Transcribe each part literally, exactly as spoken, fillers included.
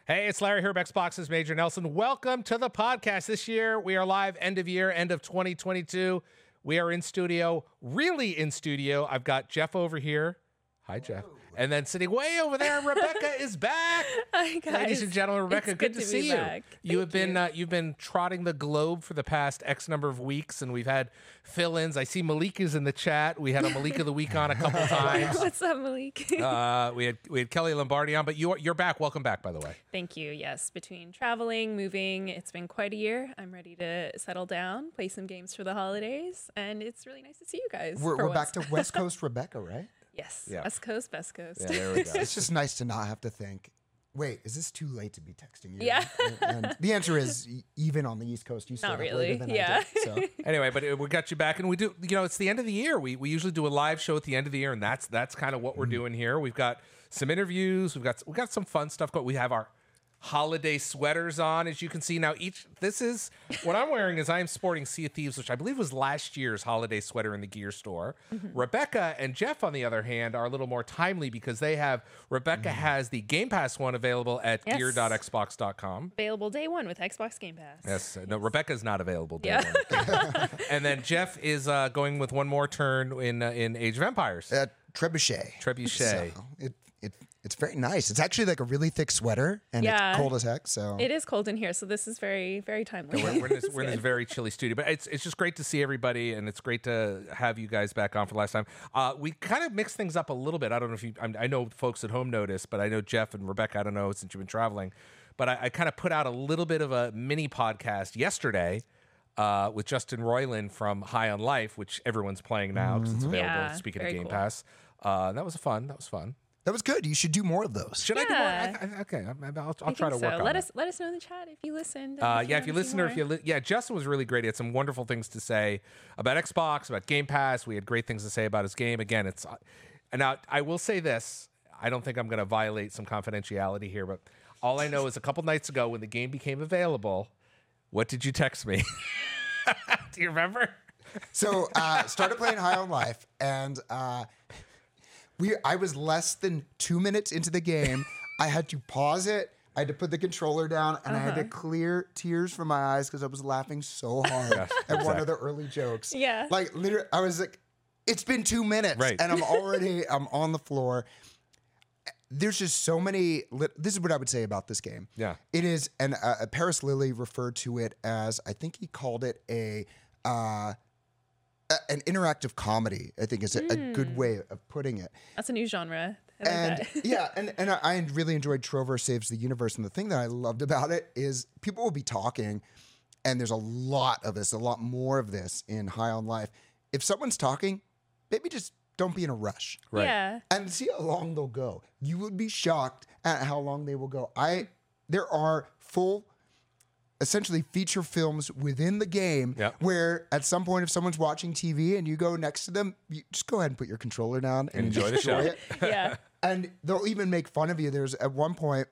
Hey, it's Larry here, Xbox's Major Nelson. Welcome to the podcast. This year, we are live, end of year, end of twenty twenty-two. We are in studio, really in studio. I've got Jeff over here. Hi, Jeff. Whoa. And then sitting way over there, Rebecca is back. Hi, guys. Ladies and gentlemen, Rebecca, It's good, good to, to see be you. back. You Thank have been you. Uh, you've been trotting the globe for the past X number of weeks, and we've had fill-ins. I see Malika's in the chat. We had a Malika of the week on a couple times. What's up, Malik? Uh, we had we had Kelly Lombardi on, but you're you're back. Welcome back, by the way. Thank you. Yes, between traveling, moving, it's been quite a year. I'm ready to settle down, play some games for the holidays, and it's really nice to see you guys. We're, for we're back once. to West Coast Rebecca, right? Yes, Yeah. West Coast, Best Coast. Yeah, there we go. It's just nice to not have to think, wait, is this too late to be texting you? Yeah. And, and the answer is, e- even on the East Coast, you stay Not up really, later than yeah. I did. So. Anyway, but uh, we got you back, and we do. You know, it's the end of the year. We we usually do a live show at the end of the year, and that's that's kind of what we're doing here. We've got some interviews. We've got we got some fun stuff going. We have our holiday sweaters on, as you can see now. Each this is what I'm wearing is I am sporting Sea of Thieves, which I believe was last year's holiday sweater in the gear store. Mm-hmm. Rebecca and Jeff, on the other hand, are a little more timely because they have Rebecca has the Game Pass one available at Yes. gear dot xbox dot com. Available day one with Xbox Game Pass. Yes, no, Rebecca's not available. day Yeah. one. And then Jeff is uh, going with one more turn in uh, in Age of Empires. Uh, trebuchet. Trebuchet. So it, it, it's very nice. It's actually like a really thick sweater, and Yeah. it's cold as heck. So It is cold in here, so this is very, very timely. We're, we're in, this, It's we're in this good. very chilly studio, but it's it's just great to see everybody, and it's great to have you guys back on for last time. Uh, we kind of mixed things up a little bit. I don't know if you, I, I know folks at home noticed, but I know Jeff and Rebecca, I don't know since you've been traveling, but I, I kind of put out a little bit of a mini podcast yesterday uh, with Justin Roiland from High on Life, which everyone's playing now because it's available. Yeah, speaking of very Game cool. Pass, uh, that was fun. That was fun. that was good. You should do more of those. Should I do more? Yeah. I, I, okay, I, I'll, I I'll try to think work so. on Let that. us let us know in the chat if you listened. and Uh, if yeah, if you wanna see listen or if you more. li- yeah, Justin was really great. He had some wonderful things to say about Xbox, about Game Pass. We had great things to say about his game. Again, it's uh, and now I will say this. I don't think I'm going to violate some confidentiality here, but all I know is a couple nights ago when the game became available, what did you text me? Do you remember? So uh, started playing High on Life, and uh, we I was less than two minutes into the game. I had to pause it. I had to put the controller down, and I had to clear tears from my eyes because I was laughing so hard at one of the early jokes. Yeah. like literally, I was like, "It's been two minutes, Right. and I'm already I'm on the floor." There's just so many. Lit- this is what I would say about this game. Yeah. It is, and uh, Paris Lilly referred to it as, I think he called it a, uh, a an interactive comedy. I think is a, a good way of putting it. That's a new genre. I like And that. yeah, and and I, I really enjoyed Trover Saves the Universe. And the thing that I loved about it is people will be talking, and there's a lot of this, a lot more of this in High on Life. If someone's talking, maybe just don't be in a rush Right. Yeah. and see how long they'll go. You would be shocked at how long they will go. I there are full, essentially feature films within the game Yeah. where at some point if someone's watching T V and you go next to them, you just go ahead and put your controller down and Enjoy the enjoy show. it. Yeah. And they'll even make fun of you. There's at one point,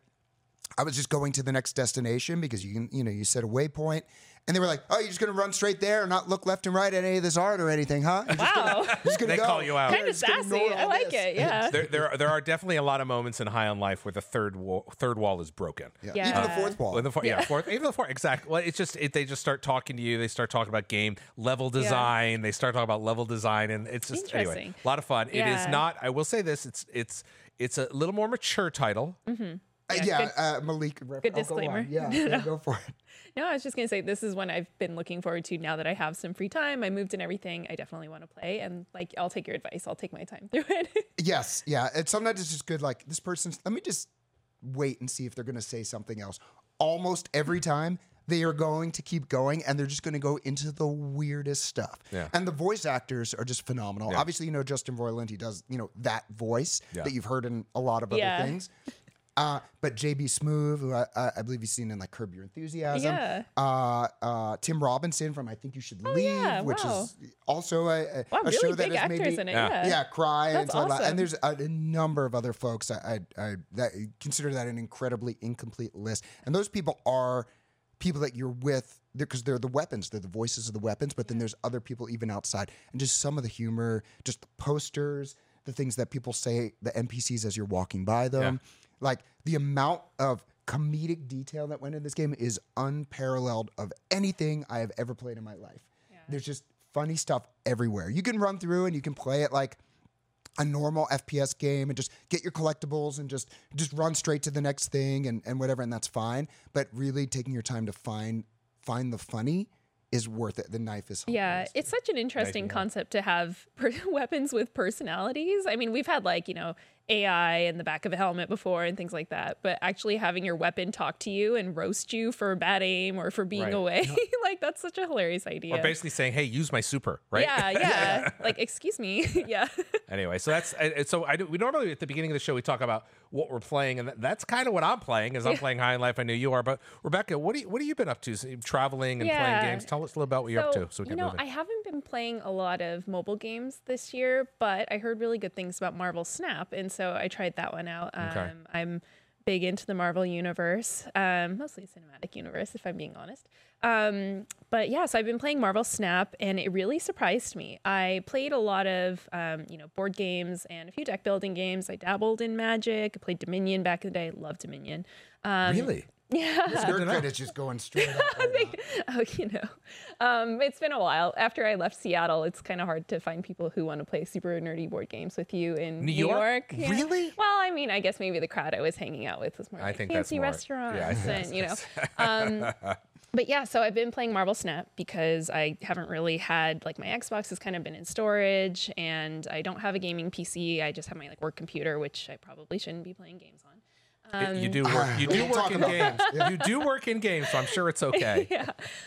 I was just going to the next destination because you can, you know, you set a waypoint, and they were like, "Oh, you're just gonna run straight there and not look left and right at any of this art or anything, huh? You're just Wow. gonna, just gonna They go. call you out. Yeah, Kind of just gonna sassy. ignore I all like this." it. Yeah. There, there, are, there are definitely a lot of moments in High on Life where the third wall, third wall is broken. Yeah. Yeah. Even the fourth wall. Well, the four, yeah, fourth, even the fourth, exactly. Well, it's just it, they just start talking to you. They start talking about game level design. They start talking about level design, and it's just anyway Interesting. a lot of fun. It is Yeah. not. I will say this. It's it's it's a little more mature title. Uh, Yeah, yeah, good- uh, Malik. Good disclaimer. Yeah, yeah, go for it. No, I was just gonna say this is one I've been looking forward to now that I have some free time. I moved and everything. I definitely want to play, and like I'll take your advice. I'll take my time through it. Yes, yeah. And sometimes it's just good. Like this person's. Let me just wait and see if they're going to say something else. Almost every time they are going to keep going, and they're just going to go into the weirdest stuff. Yeah. And the voice actors are just phenomenal. Yeah. Obviously, you know Justin Roiland. He does you know that voice Yeah. that you've heard in a lot of other Yeah. things. Uh, but J B Smoove, who I, I I believe you've seen in like Curb Your Enthusiasm. Yeah. Uh, uh, Tim Robinson from I Think You Should Leave, yeah, which wow. is also a, a, Wow, a really show that big has made actors me, in it. Yeah. Yeah. yeah, cry and That's stuff like that. awesome. And there's a, a number of other folks. I, I, I that consider that an incredibly incomplete list. And those people are people that you're with because they're, they're the weapons. They're the voices of the weapons. But then there's other people even outside, and just some of the humor, just the posters, the things that people say, the N P Cs as you're walking by them, like the amount of comedic detail that went in this game is unparalleled of anything I have ever played in my life. Yeah. There's just funny stuff everywhere. You can run through and you can play it like a normal F P S game and just get your collectibles and just just run straight to the next thing and, and whatever, and that's fine. But really taking your time to find find the funny is worth it. The knife is Yeah, hilarious. it's such an interesting concept to have per- weapons with personalities. I mean, we've had like, you know, A I in the back of a helmet before and things like that, but actually having your weapon talk to you and roast you for bad aim or for being Right. away, like that's such a hilarious idea. Or basically saying, "Hey, use my super," right? Yeah, yeah. Like, excuse me. Yeah. Anyway, so that's uh, so I do, we normally at the beginning of the show we talk about what we're playing, and that, that's kind of what I'm playing. Is I'm playing High on Life. I know you are, but Rebecca, what do you, what have you been up to? So, traveling and Yeah. playing games. Tell us a little about what you're up to, so we you can know, move I in. haven't been playing a lot of mobile games this year, but I heard really good things about Marvel Snap, and so I tried that one out. Um, Okay. I'm big into the Marvel universe, um, mostly cinematic universe, if I'm being honest. Um, but yeah, so I've been playing Marvel Snap, and it really surprised me. I played a lot of, um, you know, board games and a few deck building games. I dabbled in Magic. I played Dominion back in the day. Love Dominion. Um, Really? Yeah. Your to know. credit's just going straight up. Right now. Oh, you know, um, it's been a while. After I left Seattle, it's kind of hard to find people who want to play super nerdy board games with you in New York? Yeah. Really? Well, I mean, I guess maybe the crowd I was hanging out with was more I like think that's fancy more- restaurants yeah, I think and, you know. Um, but yeah, so I've been playing Marvel Snap because I haven't really had, like, my Xbox has kind of been in storage, and I don't have a gaming P C. I just have my, like, work computer, which I probably shouldn't be playing games on. It- you do work. You we do can work talk in about games. that. You do work in games, so I'm sure it's okay. yeah.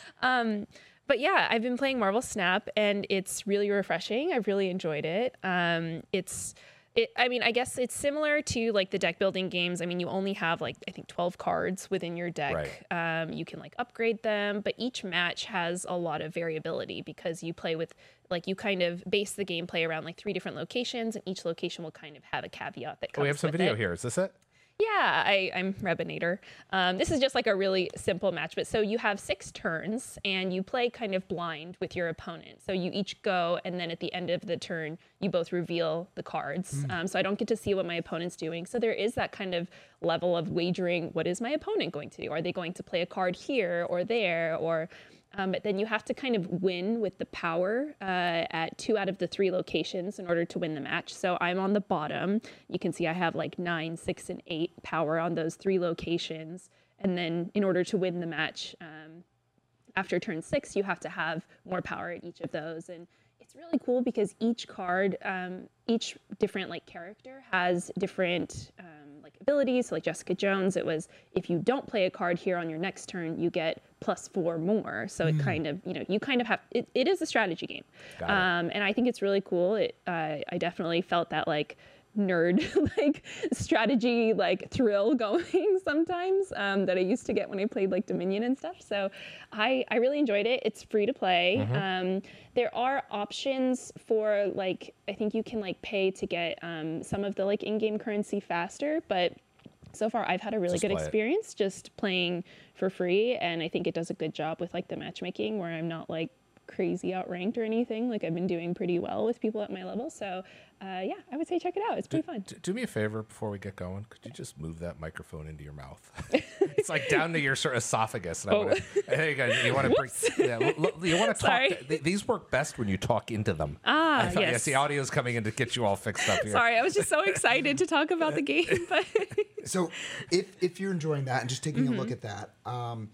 Um, but yeah, I've been playing Marvel Snap, and it's really refreshing. I've really enjoyed it. Um, it's, it. I mean, I guess it's similar to like the deck building games. I mean, you only have like I think twelve cards within your deck. Um, you can like upgrade them, but each match has a lot of variability because you play with like you kind of base the gameplay around like three different locations, and each location will kind of have a caveat that comes Oh, we have some with video it. here. Is this it? Yeah, I, I'm Rebinator. Um, this is just like a really simple match. But so you have six turns and you play kind of blind with your opponent. So you each go, and then at the end of the turn, you both reveal the cards. Mm. Um, so I don't get to see what my opponent's doing. So there is that kind of level of wagering. What is my opponent going to do? Are they going to play a card here or there? Or Um, but then you have to kind of win with the power uh, at two out of the three locations in order to win the match. So I'm on the bottom. You can see I have like nine, six, and eight power on those three locations. And then in order to win the match, um, after turn six, you have to have more power at each of those. And it's really cool because each card, um, each different like character has different um, like abilities. So like Jessica Jones, it was if you don't play a card here on your next turn, you get plus four more. So it kind of, you know, you kind of have, it, it is a strategy game. Got it. Um, and I think it's really cool. It, uh, I definitely felt that like nerd like strategy like thrill going sometimes um, that I used to get when I played like Dominion and stuff. So I, I really enjoyed it. It's free to play. Mm-hmm. Um, there are options for like, I think you can like pay to get um, some of the like in-game currency faster, but so far I've had a really Just good play it. experience just playing for free. And I think it does a good job with like the matchmaking where I'm not like crazy outranked or anything. Like I've been doing pretty well with people at my level. So uh, yeah, I would say check it out. It's pretty fun. D- do me a favor before we get going. Could you just move that microphone into your mouth? It's like down to your sort of esophagus. And I Oh. wanna, there you go. You want to bring, yeah, l- l- you want to talk. Sorry. th- these work best when you talk into them. Ah, I thought, yes. yes, the audio's coming in to get you all fixed up here. Sorry, I was just so excited to talk about the game. But So if if you're enjoying that and just taking Mm-hmm. a look at that, um,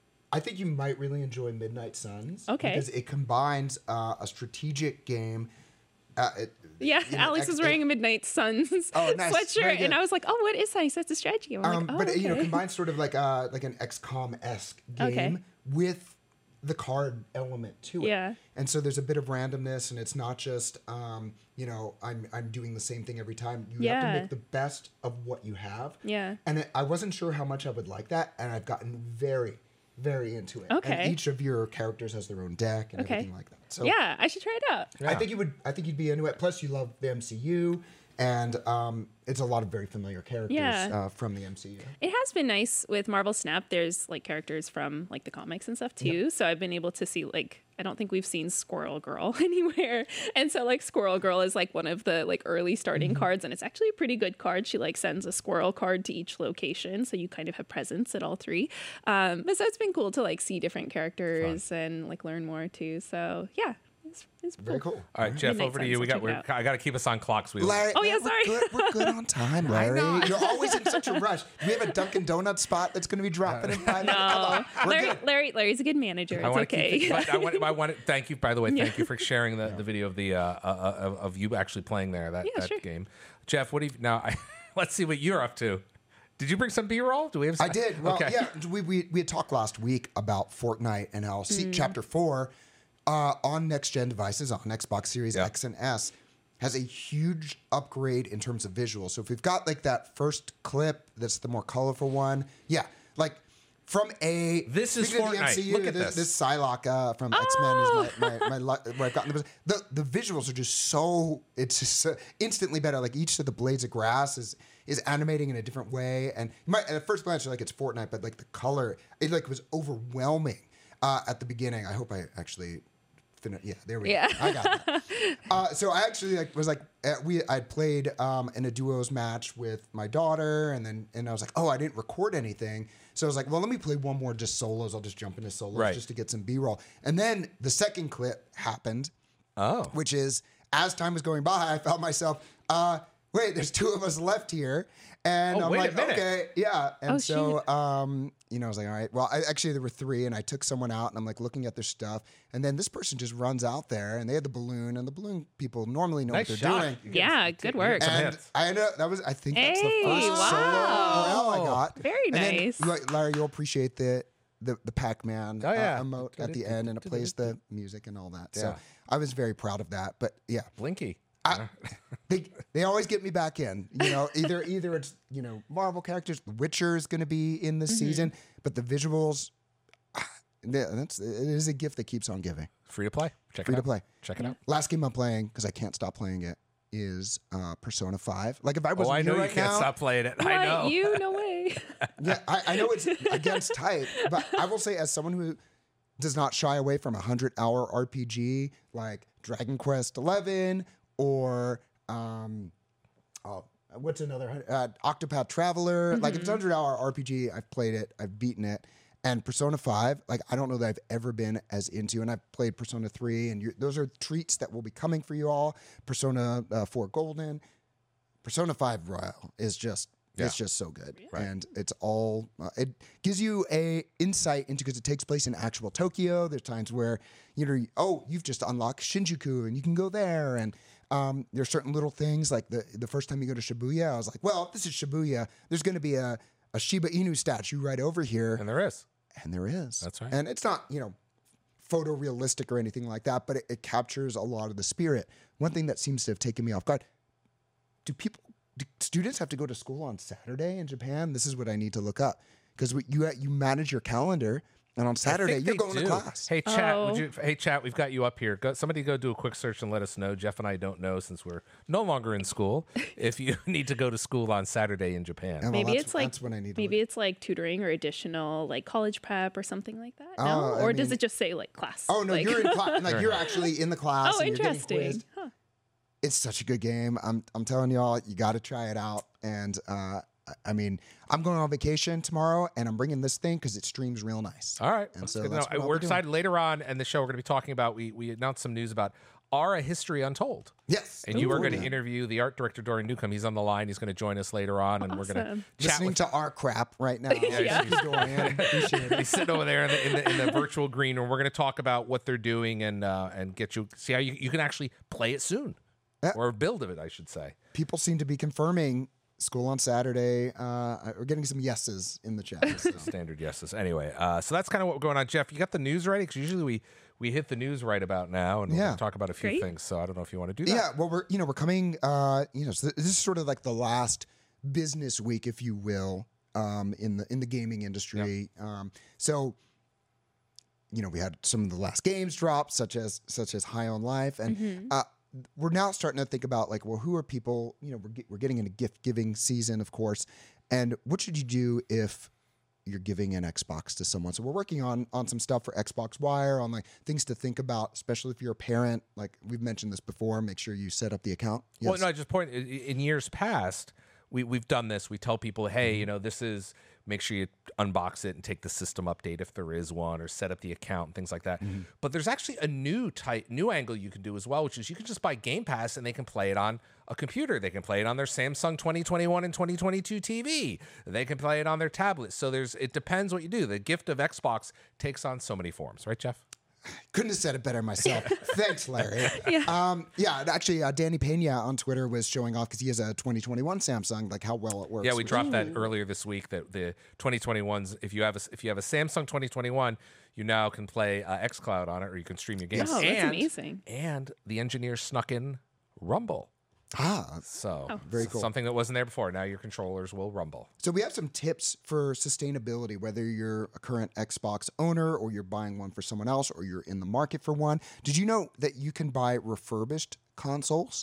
I think you might really enjoy Midnight Suns. Okay. Because it combines uh, a strategic game. Uh, it, yeah, you know, Alex ex- was wearing a Midnight Suns Oh, nice. Very sweatshirt, good. and I was like, "Oh, what is that?" He says it's a strategy game. I'm Um, like, "Oh, but okay." you know, combines sort of like a like an X COM esque game Okay. with the card element to it. Yeah. And so there's a bit of randomness, and it's not just um, you know I'm I'm doing the same thing every time. You have Yeah. to make the best of what you have. Yeah. And it, I wasn't sure how much I would like that, and I've gotten very very into it. Okay. And each of your characters has their own deck and Okay. everything like that. So Yeah, I should try it out. I think you would I think you'd be into it. Plus, you love the M C U. and um, it's a lot of very familiar characters Yeah. uh, from the M C U. It has been nice with Marvel Snap. There's like characters from like the comics and stuff too. So I've been able to see like I don't think we've seen Squirrel Girl anywhere. And so like Squirrel Girl is like one of the like early starting Mm-hmm. cards, and it's actually a pretty good card. She like sends a squirrel card to each location, so you kind of have presence at all three. Um, but so it's been cool to like see different characters and like learn more too. So yeah, it's, it's Very cool. All right, Jeff, Midnight over to Suns, you. so We got. check it We're, out. I got to keep us on clocks. We Larry, Oh, yeah, man, sorry. We're good, we're good on time, Larry. know. You're always in such a rush. We have a Dunkin' Donuts spot that's going to be dropping in five minutes. Come No, on, we're Larry, good. Larry, Larry's a good manager. I It's want to okay. keep. It, but I want. I want. To, thank you. By the way, thank Yeah. you for sharing the, the video of the uh, uh, of, of you actually playing there that, Yeah, that sure. game. Jeff, what do you now? I, let's see what you're up to. Did you bring some B-roll? Do we have? Some, I did. Well, okay. yeah, we, we, we had talked last week about Fortnite and how Mm. see, Chapter four uh, on next-gen devices, on Xbox Series Yeah. X and S, has a huge upgrade in terms of visual. So if we've got like that first clip that's the more colorful one, yeah, like from a... This is speaking of the Fortnite. M C U, Look at this. this. This Psylocke uh, from X-Men is my, my, my, li- where I've gotten the, the the visuals are just so it's just so instantly better. Like each of the blades of grass is is animating in a different way, and you might at first glance you're like it's Fortnite, but like the color it like was overwhelming uh, at the beginning. I hope I actually finished. Yeah, there we Yeah. go. I got that. Uh, so I actually like was like uh, we I'd played um, in a duos match with my daughter, and then and I was like, oh, I didn't record anything, so I was like, well, let me play one more just solos. I'll just jump into solos Right. just to get some B-roll. And then the second clip happened, Oh. which is as time was going by, I found myself, uh, wait, there's two of us left here. And Oh, I'm wait a like, minute. okay, yeah. And Oh, so, shoot. um, you know, I was like, all right, well, I, actually there were three and I took someone out and I'm like looking at their stuff. And then this person just runs out there and they had the balloon and the balloon people normally know Nice what they're shot. doing. You get Yeah, some- good you work. get some And hits. I know that was, I think that's the Hey, first solo wow. round I got. Very And then, nice. like, Larry, you'll appreciate the the, the Pac-Man Oh, yeah. uh, emote at the end, and it plays the music and all that. So Yeah. I was very proud of that. But yeah, Blinky. I, they they always get me back in. You know, either either it's you know Marvel characters. The Witcher is going to be in this season, but the visuals, ah, yeah, that's it is a gift that keeps on giving. Free to play. Check Free it to out. play. Check it out. Last game I'm playing because I can't stop playing it is uh, Persona five. Like if I was Oh, I know here you right can't now, stop playing it. I What? know. You? No way. yeah, I, I know it's against type, but I will say as someone who does not shy away from a hundred hour R P G like Dragon Quest eleven or um, oh, what's another hun- uh, Octopath Traveler? Like if it's a hundred hour R P G, I've played it, I've beaten it. And Persona five, like I don't know that I've ever been as into, and I've played Persona three, and you, those are treats that will be coming for you all. Persona uh, four Golden, Persona five Royal is just it's just so good, and it's all uh, it gives you a insight into because it takes place in actual Tokyo. There's times where you know oh you've just unlocked Shinjuku and you can go there, and um, there's certain little things like the the first time you go to Shibuya, I was like, well, if this is Shibuya, there's going to be a a Shiba Inu statue right over here, And there is. and there is. That's right. And it's not, you know, photorealistic or anything like that, but it, it captures a lot of the spirit. One thing that seems to have taken me off guard, do people, do students have to go to school on Saturday in Japan? This is what I need to look up. Because you you manage your calendar, and on Saturday, think you're they going do. to class. Hey chat, would Oh. you? Hey chat, we've got you up here. Go, somebody go do a quick search and let us know. Jeff and I don't know since we're no longer in school. If you need to go to school on Saturday in Japan, And well, Maybe that's- it's like that's when I need to maybe look. it's like tutoring or additional like college prep or something like that. No, Oh, I or does mean- it just say like class? Oh, no, Like- you're in class. Like, you're actually in the class. Oh, and you're getting interesting. quizzed. Huh. It's such a good game. I'm I'm telling y'all, you got to try it out. And uh, I- I mean, I'm going on vacation tomorrow, and I'm bringing this thing because it streams real nice. all right. And That's so good to that's know. what I'll We're be doing. excited. Later on in the show, we're going to be talking about. We we announced some news about Aura History Untold. Yes, And you are Ooh, going to yeah. interview the art director Dorian Newcomb. He's on the line. He's going to join us later on, and we're going to Awesome. chat listening with. to our crap right now. Yeah. Keep going. Appreciate it. He's sitting over there in the, in the in the virtual green room. We're going to talk about what they're doing and uh, and get you see how you, you can actually play it soon, Yeah. or build of it, I should say. People seem to be confirming school on Saturday. Uh, we're getting some yeses in the chat. So. Standard yeses. Anyway, uh, so that's kind of what we're going on. Jeff, you got the news ready? Because usually we we hit the news right about now, and we'll Yeah. talk about a few Great. things. So I don't know if you want to do that. Yeah, well, we're you know we're coming. Uh, you know, so this is sort of like the last business week, if you will, um, in the in the gaming industry. Um, so, you know, we had some of the last games drop, such as such as High on Life, and uh, we're now starting to think about like, well, who are people? You know, we're get, we're getting into gift giving season, of course, and what should you do if you're giving an Xbox to someone? So we're working on on some stuff for Xbox Wire, on like things to think about, especially if you're a parent. Like we've mentioned this before, make sure you set up the account. Yes. Well, no, I just point in in years past, we we've done this. We tell people, hey, you know, this is. Make sure you unbox it and take the system update if there is one, or set up the account and things like that. Mm-hmm. But there's actually a new type, new angle you can do as well, which is you can just buy Game Pass and they can play it on a computer. They can play it on their Samsung twenty twenty-one and twenty twenty-two T V. They can play it on their tablet. So there's, it depends what you do. The gift of Xbox takes on so many forms, right, Jeff? Couldn't have said it better myself. Thanks, Larry. Yeah. Um, yeah. Actually, uh, Danny Pena on Twitter was showing off because he has a twenty twenty-one Samsung, like how well it works. Yeah, we dropped that earlier this week. That the twenty twenty-ones, if you have a, if you have a Samsung twenty twenty-one, you now can play uh, xCloud on it, or you can stream your games. Oh, that's and, amazing. And the engineers snuck in Rumble. Ah, so oh. very cool. Something that wasn't there before. Now your controllers will rumble. So we have some tips for sustainability, whether you're a current Xbox owner or you're buying one for someone else or you're in the market for one. Did you know that you can buy refurbished consoles?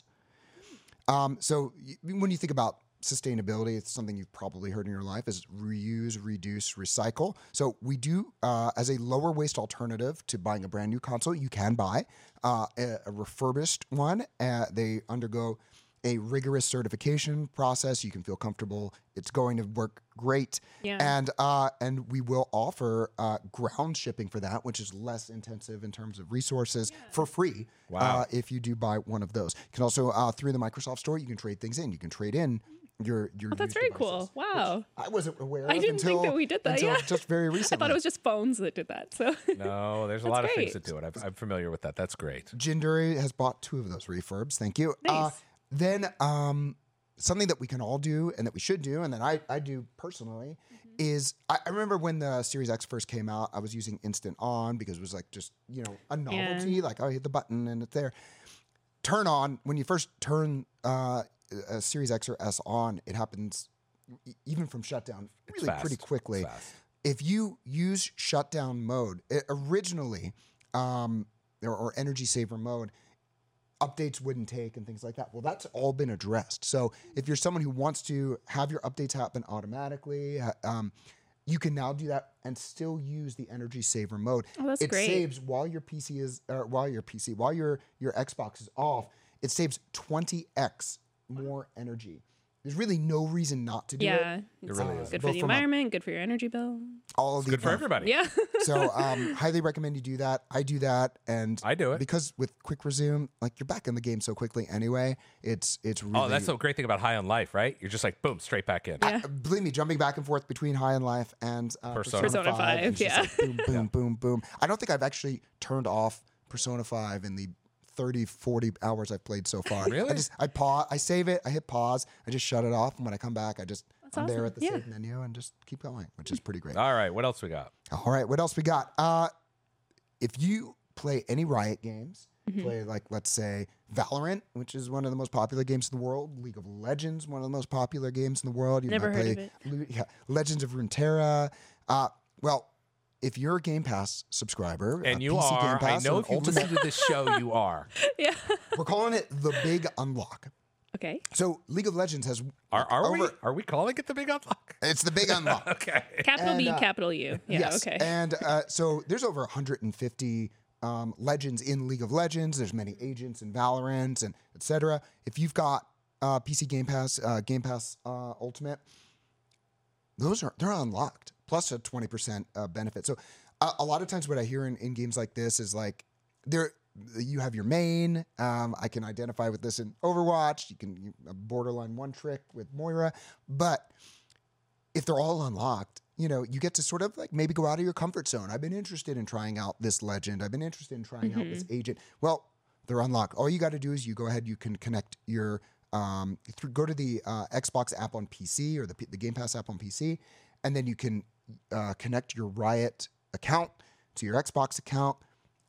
Um, so y- when you think about sustainability, it's something you've probably heard in your life, is reuse, reduce, recycle. So we do, uh, as a lower waste alternative to buying a brand new console, you can buy uh, a, a refurbished one. Uh, they undergo a rigorous certification process. You can feel comfortable it's going to work great. Yeah. And uh, and we will offer uh, ground shipping for that, which is less intensive in terms of resources, yeah. for free. Wow. Uh, if you do buy one of those. You can also, uh, through the Microsoft Store, you can trade things in. You can trade in your your Oh, that's used very devices, cool. Wow. I wasn't aware I of didn't until, think that we did that, until yeah. just very recently. I thought it was just phones that did that. So No, there's a That's lot of things great. that do it. I've, I'm familiar with that. That's great. Jinduri has bought two of those refurbs. Thank you. Uh, Nice. then um, something that we can all do and that we should do, and that I, I do personally, is I, I remember when the Series X first came out, I was using Instant On because it was like just, you know, a novelty. Yeah. Like, oh, hit the button and it's there. Turn on, when you first turn uh, a Series X or S on, it happens e- even from shutdown It's really fast. pretty quickly. It's fast. If you use shutdown mode, it originally, um, or, or energy saver mode, updates wouldn't take and things like that. Well, that's all been addressed. So if you're someone who wants to have your updates happen automatically, ha- um, you can now do that and still use the energy saver mode. Oh, that's it great. saves while your P C is, or while your P C, while your your Xbox is off. It saves twenty x more energy. There's really no reason not to do yeah, it. it's really is. good for Both the from a- environment, good for your energy bill. All of the Good for above. everybody. Yeah. So um, highly recommend you do that. I do that, and I do it. because with quick resume, like you're back in the game so quickly anyway. It's it's really. Oh, that's the great thing about High on Life, right? You're just like, boom, straight back in. Yeah. Uh, believe me, jumping back and forth between High and Life and uh, Persona. Persona, Persona five, is just yeah. like boom, boom, boom, boom. I don't think I've actually turned off Persona five in the thirty, forty hours I've played so far. Really? I just I pause, I save it, I hit pause, I just shut it off, and when I come back, I just That's I'm there awesome. at the Yeah. save menu and just keep going, which is pretty great. All right, what else we got? All right, what else we got? Uh, if you play any Riot games, Mm-hmm. play like, let's say, Valorant, which is one of the most popular games in the world, League of Legends, one of the most popular games in the world. You Never might heard play of it. Lu- yeah, Legends of Runeterra. Uh, well, if you're a Game Pass subscriber, And uh, you P C are. Game I Pass know or if you Ultimate, listen to this show, you are. Yeah. we're calling it the Big Unlock. Okay. So League of Legends has Are, are we? over- Are we calling it the Big Unlock? It's the Big Unlock. Okay. Capital And, B, uh, capital U. Yeah. Yes. Okay. And uh, so there's over one hundred fifty um, legends in League of Legends. There's many agents in Valorant and et cetera. If you've got uh, P C Game Pass, uh, Game Pass uh, Ultimate, those are they're unlocked plus a twenty percent uh, benefit. So uh, a lot of times what I hear in, in games like this is like there you have your main. Um, I can identify with this in Overwatch. You can you, a borderline one trick with Moira, but if they're all unlocked, you know, you get to sort of like maybe go out of your comfort zone. I've been interested in trying out this legend. I've been interested in trying out this agent. Well, they're unlocked. All you got to do is you go ahead, you can connect your, um, through, go to the uh, Xbox app on P C or the, P- the Game Pass app on P C, and then you can uh, connect your Riot account to your Xbox account,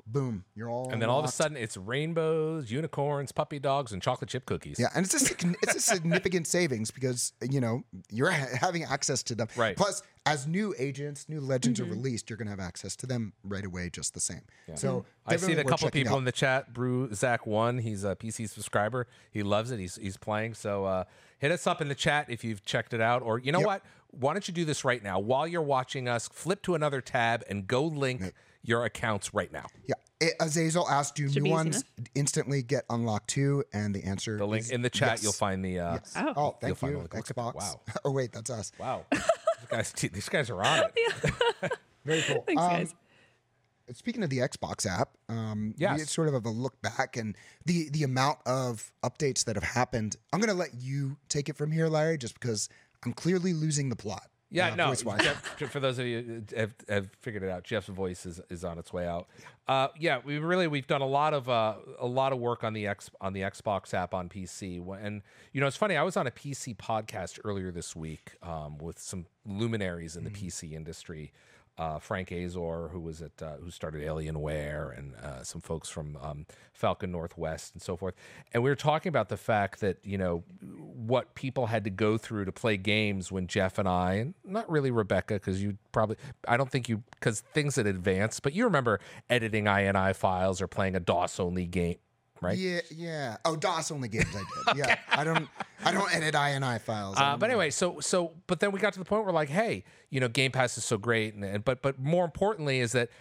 boom, you're all. And then all of a unlocked. sudden, it's rainbows, unicorns, puppy dogs, and chocolate chip cookies. Yeah, and it's a sig- it's a significant savings because you know you're ha- having access to them. Right. Plus, as new agents, new legends are released, you're going to have access to them right away, just the same. So I see definitely a worth couple of checking people out. in the chat. Brew Zach one, he's a P C subscriber. He loves it. He's he's playing. So uh, hit us up in the chat if you've checked it out. Or you know Yep. what? Why don't you do this right now while you're watching us? Flip to another tab and go link your accounts right now. Yeah, it, Azazel asked, "Do Should new be easy ones instantly get unlocked too?" And the answer The link is in the chat. yes. You'll find the. Uh, Yes. Oh. Oh, thank find you, all the- look at- Xbox. wow. Oh wait, that's us. Wow, these guys, these guys are on it. Very cool. Thanks, Um, guys. Speaking of the Xbox app, um, Yes. we sort of have a look back and the the amount of updates that have happened. I'm going to let you take it from here, Larry, just because I'm clearly losing the plot. Yeah, uh, no. voice-wise. Jeff, for those of you who have, have figured it out, Jeff's voice is, is on its way out. Uh, yeah, we really we've done a lot of uh, a lot of work on the X on the Xbox app on P C. And you know, it's funny. I was on a P C podcast earlier this week um, with some luminaries in the P C industry. Uh, Frank Azor, who was at uh, who started Alienware, and uh, some folks from um, Falcon Northwest and so forth. And we were talking about the fact that you know what people had to go through to play games when Jeff and I, and not really Rebecca, because you probably I don't think you because things had advanced, but you remember editing I N I files or playing a DOS only game, right? Yeah, yeah. Oh, DOS only games I did. Yeah, I don't, I don't edit I N I files. Uh, anymore. but anyway, so so but then we got to the point where like, hey, you know, Game Pass is so great, and, and but but more importantly is that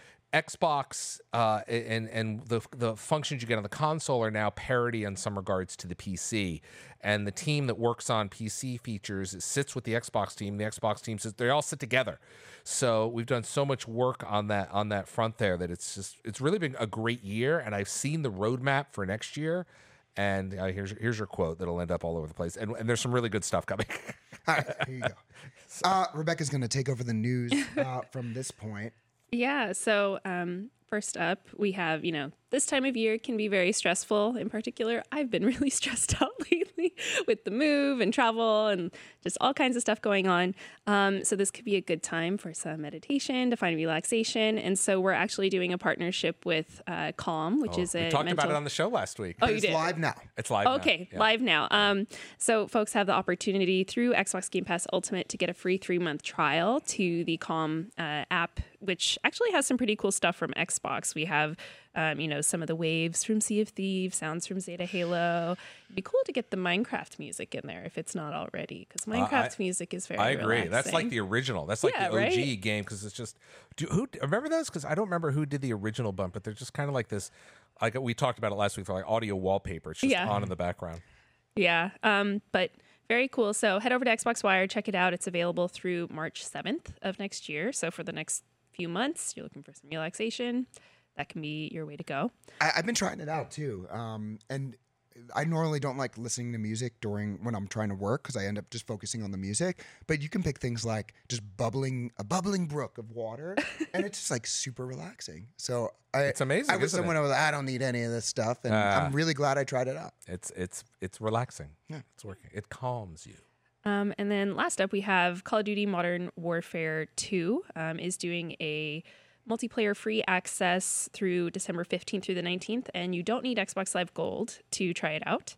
Xbox uh, and and the the functions you get on the console are now parity in some regards to the P C. And the team that works on P C features sits with the Xbox team. The Xbox team says they all sit together. So we've done so much work on that on that front there that it's just it's really been a great year. And I've seen the roadmap for next year. And uh, here's here's your quote that'll end up all over the place. And, and there's some really good stuff coming. All right, here you go. Uh, Rebecca's going to take over the news uh, from this point. Yeah. So, um, first up, we have, you know, this time of year can be very stressful. In particular, I've been really stressed out lately with the move and travel and just all kinds of stuff going on. Um, so this could be a good time for some meditation to find relaxation. And so we're actually doing a partnership with uh, Calm, which is a we talked mental... about it on the show last week. Oh, you It's did? live now. It's live. now. Okay, Yeah. live now. Um, so folks have the opportunity through Xbox Game Pass Ultimate to get a free three month trial to the Calm uh, app, which actually has some pretty cool stuff from Xbox. We have, um, you know, some of the waves from Sea of Thieves, sounds from Zeta Halo. It'd be cool to get the Minecraft music in there if it's not already, because Minecraft I- music is very. I agree. That's like relaxing. the original. That's like Yeah, the O G right? game because it's just. Do who remember those? Because I don't remember who did the original bump, but they're just kind of like this. Like we talked about it last week for like audio wallpaper. It's just Yeah. on in the background. Yeah, um, but very cool. So head over to Xbox Wire, check it out. It's available through March seventh of next year. So for the next few months, you're looking for some relaxation, that can be your way to go. I, I've been trying it out too, um, and I normally don't like listening to music during when I'm trying to work because I end up just focusing on the music. But you can pick things like just bubbling a bubbling brook of water, and it's just like super relaxing. So I, It's amazing, I was isn't someone it? who was like, I don't need any of this stuff, and Ah. I'm really glad I tried it out. It's it's it's relaxing. Yeah, it's working. It calms you. Um, and then last up, we have Call of Duty Modern Warfare two um, is doing a multiplayer free access through December fifteenth through the nineteenth, and you don't need Xbox Live Gold to try it out.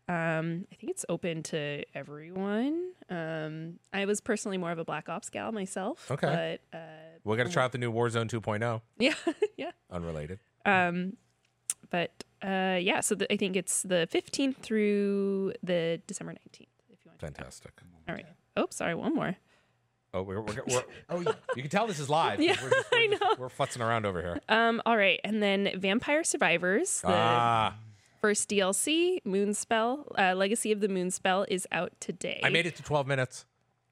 Um, I think it's open to everyone. Um, I was personally more of a Black Ops gal myself. Okay. But uh, We're gonna try out the new Warzone two point oh. yeah, yeah. Unrelated. Um, but uh, yeah, so the, I think it's the fifteenth through the December nineteenth. If you want to. Fantastic. All right. Oh, sorry, one more. Oh, we're, we're, we're Oh yeah. you can tell this is live. 'cause Yeah, we're just, we're I just- know. We're futzing around over here. Um, all right, and then Vampire Survivors, the Ah, first D L C, Moonspell, uh, Legacy of the Moonspell is out today. I made it to twelve minutes.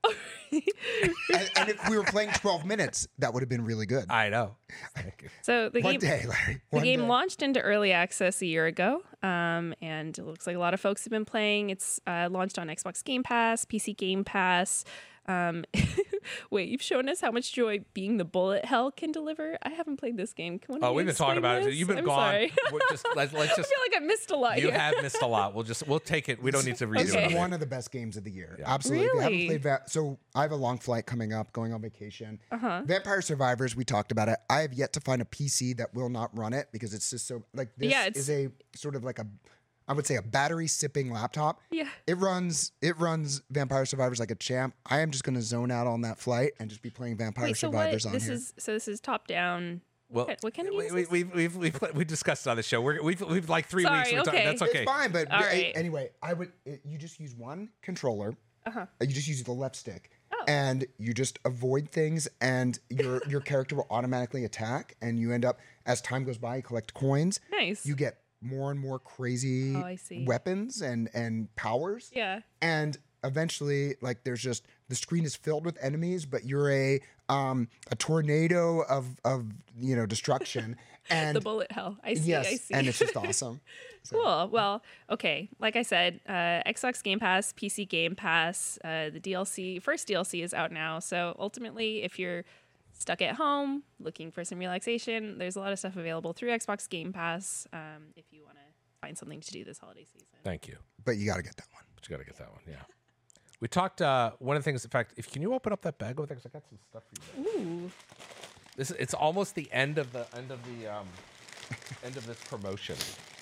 and, and if we were playing twelve minutes, that would have been really good. I know. Thank you. So the One game, day, Larry. the One game day. launched into early access a year ago, um, and it looks like a lot of folks have been playing. It's uh, launched on Xbox Game Pass, P C Game Pass, Um, wait, you've shown us how much joy being the bullet hell can deliver. I haven't played this game. Can one of Oh, you we've been talking explain about this? it. You've been I'm gone. Sorry. We're just, let's, let's I just. feel like I missed a lot. You here. have missed a lot. We'll just we'll take it. We don't need to redo This it. is one of the best games of the year. Yeah. Absolutely. If you haven't Really? played Va- so I have a long flight coming up, going on vacation. Uh-huh. Vampire Survivors, we talked about it. I have yet to find a P C that will not run it because it's just so like this Yeah, it's- is a sort of like a I would say a battery sipping laptop. Yeah. It runs it runs Vampire Survivors like a champ. I am just gonna zone out on that flight and just be playing Vampire Wait, so Survivors what? on This here. is so. This is top down. Well, What- what kind of we, game we, is this? we've we've we've pla- we discussed it on the show. We're, we've we've like three Sorry, weeks. We're talking- okay. That's okay. It's fine, but All a- right. anyway, I would it, you just use one controller. Uh-huh. You just use the left stick, Oh. and you just avoid things, and your your character will automatically attack, and you end up as time goes by, you collect coins. Nice. You get more and more crazy Oh, I see. weapons and and powers. Yeah. And eventually, like there's just the screen is filled with enemies, but you're a um a tornado of of you know destruction. And The bullet hell. I see. yes, I see. and it's just awesome. So- Cool. Well, okay. Like I said, uh, Xbox Game Pass, P C Game Pass, uh, the D L C, first D L C is out now. So ultimately, if you're stuck at home looking for some relaxation, there's a lot of stuff available through Xbox Game Pass. Um, if you want to find something to do this holiday season. Thank you. But you got to get that one. But you got to get that one. Yeah. We talked. Uh, one of the things. In fact, if can you open up that bag over there? 'Cause I got some stuff for you. there. Ooh. This it's almost the end of the end of the um, end of this promotion.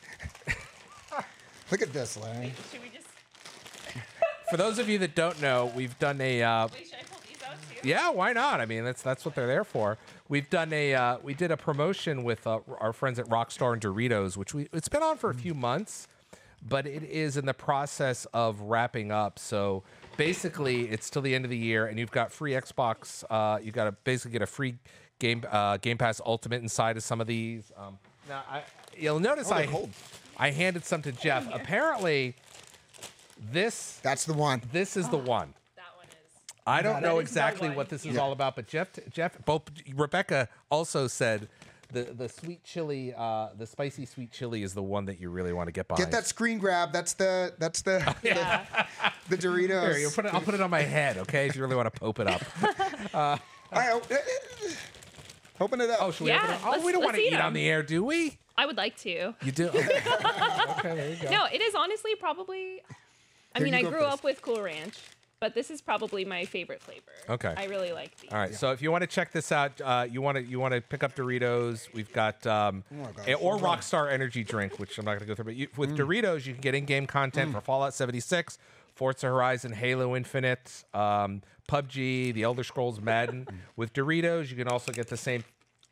Look at this, Larry. Should we just? For those of you that don't know, we've done a. Uh, Wait, should I pull these out too? yeah, why not? I mean, that's that's what they're there for. We've done a uh, we did a promotion with uh, our friends at Rockstar and Doritos, which we it's been on for a few months, but it is in the process of wrapping up. So basically, it's till the end of the year, and you've got free Xbox. Uh, you got to basically get a free game uh, Game Pass Ultimate inside of some of these. Um, now, I, you'll notice Oh, I they're cold. I handed some to Jeff. Apparently, this That's the one. this is the one. That one is. I don't that know is the exactly one. what this is Yeah. all about, but Jeff, Jeff, both Rebecca also said the the sweet chili, uh, the spicy sweet chili is the one that you really want to get behind. Get that screen grab. That's the that's the Yeah. the, the Doritos. Here, you put it, I'll put it on my head, okay? If you really want to pope it up. All right, o- open it up. Oh, should we Yeah, open it? Oh, let's- we don't want let's to eat eat on 'em. the air, do we? I would like to. You do. Okay, okay there you go. No, it is honestly probably. I Here mean, you I go grew first. up with Cool Ranch, but this is probably my favorite flavor. Okay. I really like these. All right, so if you want to check this out, uh, you want to you want to pick up Doritos. We've got um, Oh my gosh, a- or so good. Rockstar Energy Drink, which I'm not going to go through. But you, Mm. with Doritos, you can get in-game content for Fallout seventy-six, Forza Horizon, Halo Infinite, um, P U B G, The Elder Scrolls Madden. With Doritos, you can also get the same.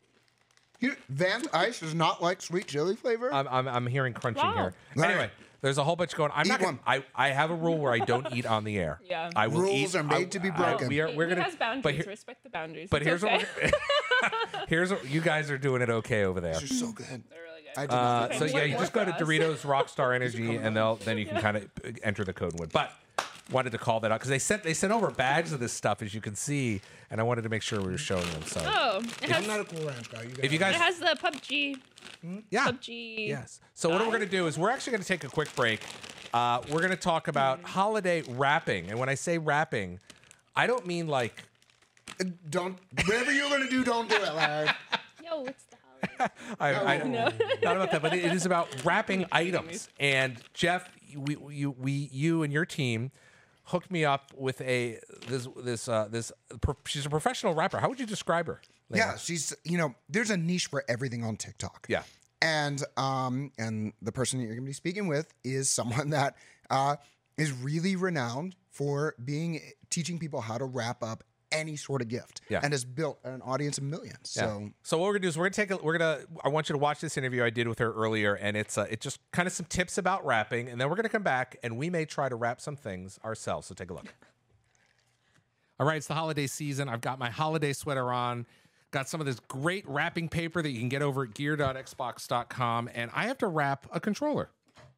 You, Vans Ice does not like sweet chili flavor. I'm I'm, I'm hearing crunching Wow. here. All right. Anyway. There's a whole bunch going. I'm Eat not. Gonna, one. I I have a rule where I don't eat on the air. Yeah. I will Rules eat. are made I- to be I- broken. we are. He- We're he gonna. has boundaries. But, here- Respect the boundaries. but It's here's okay. what. We're, here's what you guys are doing it okay over there. They're so good. They're really good. I did Uh, not. so Okay, yeah, one you more just go for to us. Doritos Rockstar Energy, and they'll then you can kind of enter the code and win. But wanted to call that out because they sent they sent over bags of this stuff, as you can see, and I wanted to make sure we were showing them. So Oh, it has, I'm not a Cool Ranch guy. You if you guys, it has the P U B G. yeah, P U B G. yes. So what we're gonna do is we're actually gonna take a quick break. Uh, we're gonna talk about holiday wrapping, and when I say wrapping, I don't mean like don't whatever you're gonna do, don't do it, Larry. Yo, it's the holiday. I, I, No. not about that, but it is about wrapping items. And Jeff, we, you, we, you, and your team hooked me up with a this this uh, this. Pro, she's a professional rapper. How would you describe her? Layla? Yeah, she's you know, there's a niche for everything on TikTok. Yeah. And um and the person that you're gonna be speaking with is someone that uh is really renowned for being teaching people how to wrap up any sort of gift. Yeah. And has built an audience of millions. Yeah. So So what we're gonna do is we're gonna take a we're gonna I want you to watch this interview I did with her earlier, and it's uh, it's just kind of some tips about wrapping, and then we're gonna come back and we may try to wrap some things ourselves. So take a look. All right, it's the holiday season. I've got my holiday sweater on. Got some of this great wrapping paper that you can get over at gear dot xbox dot com, and I have to wrap a controller.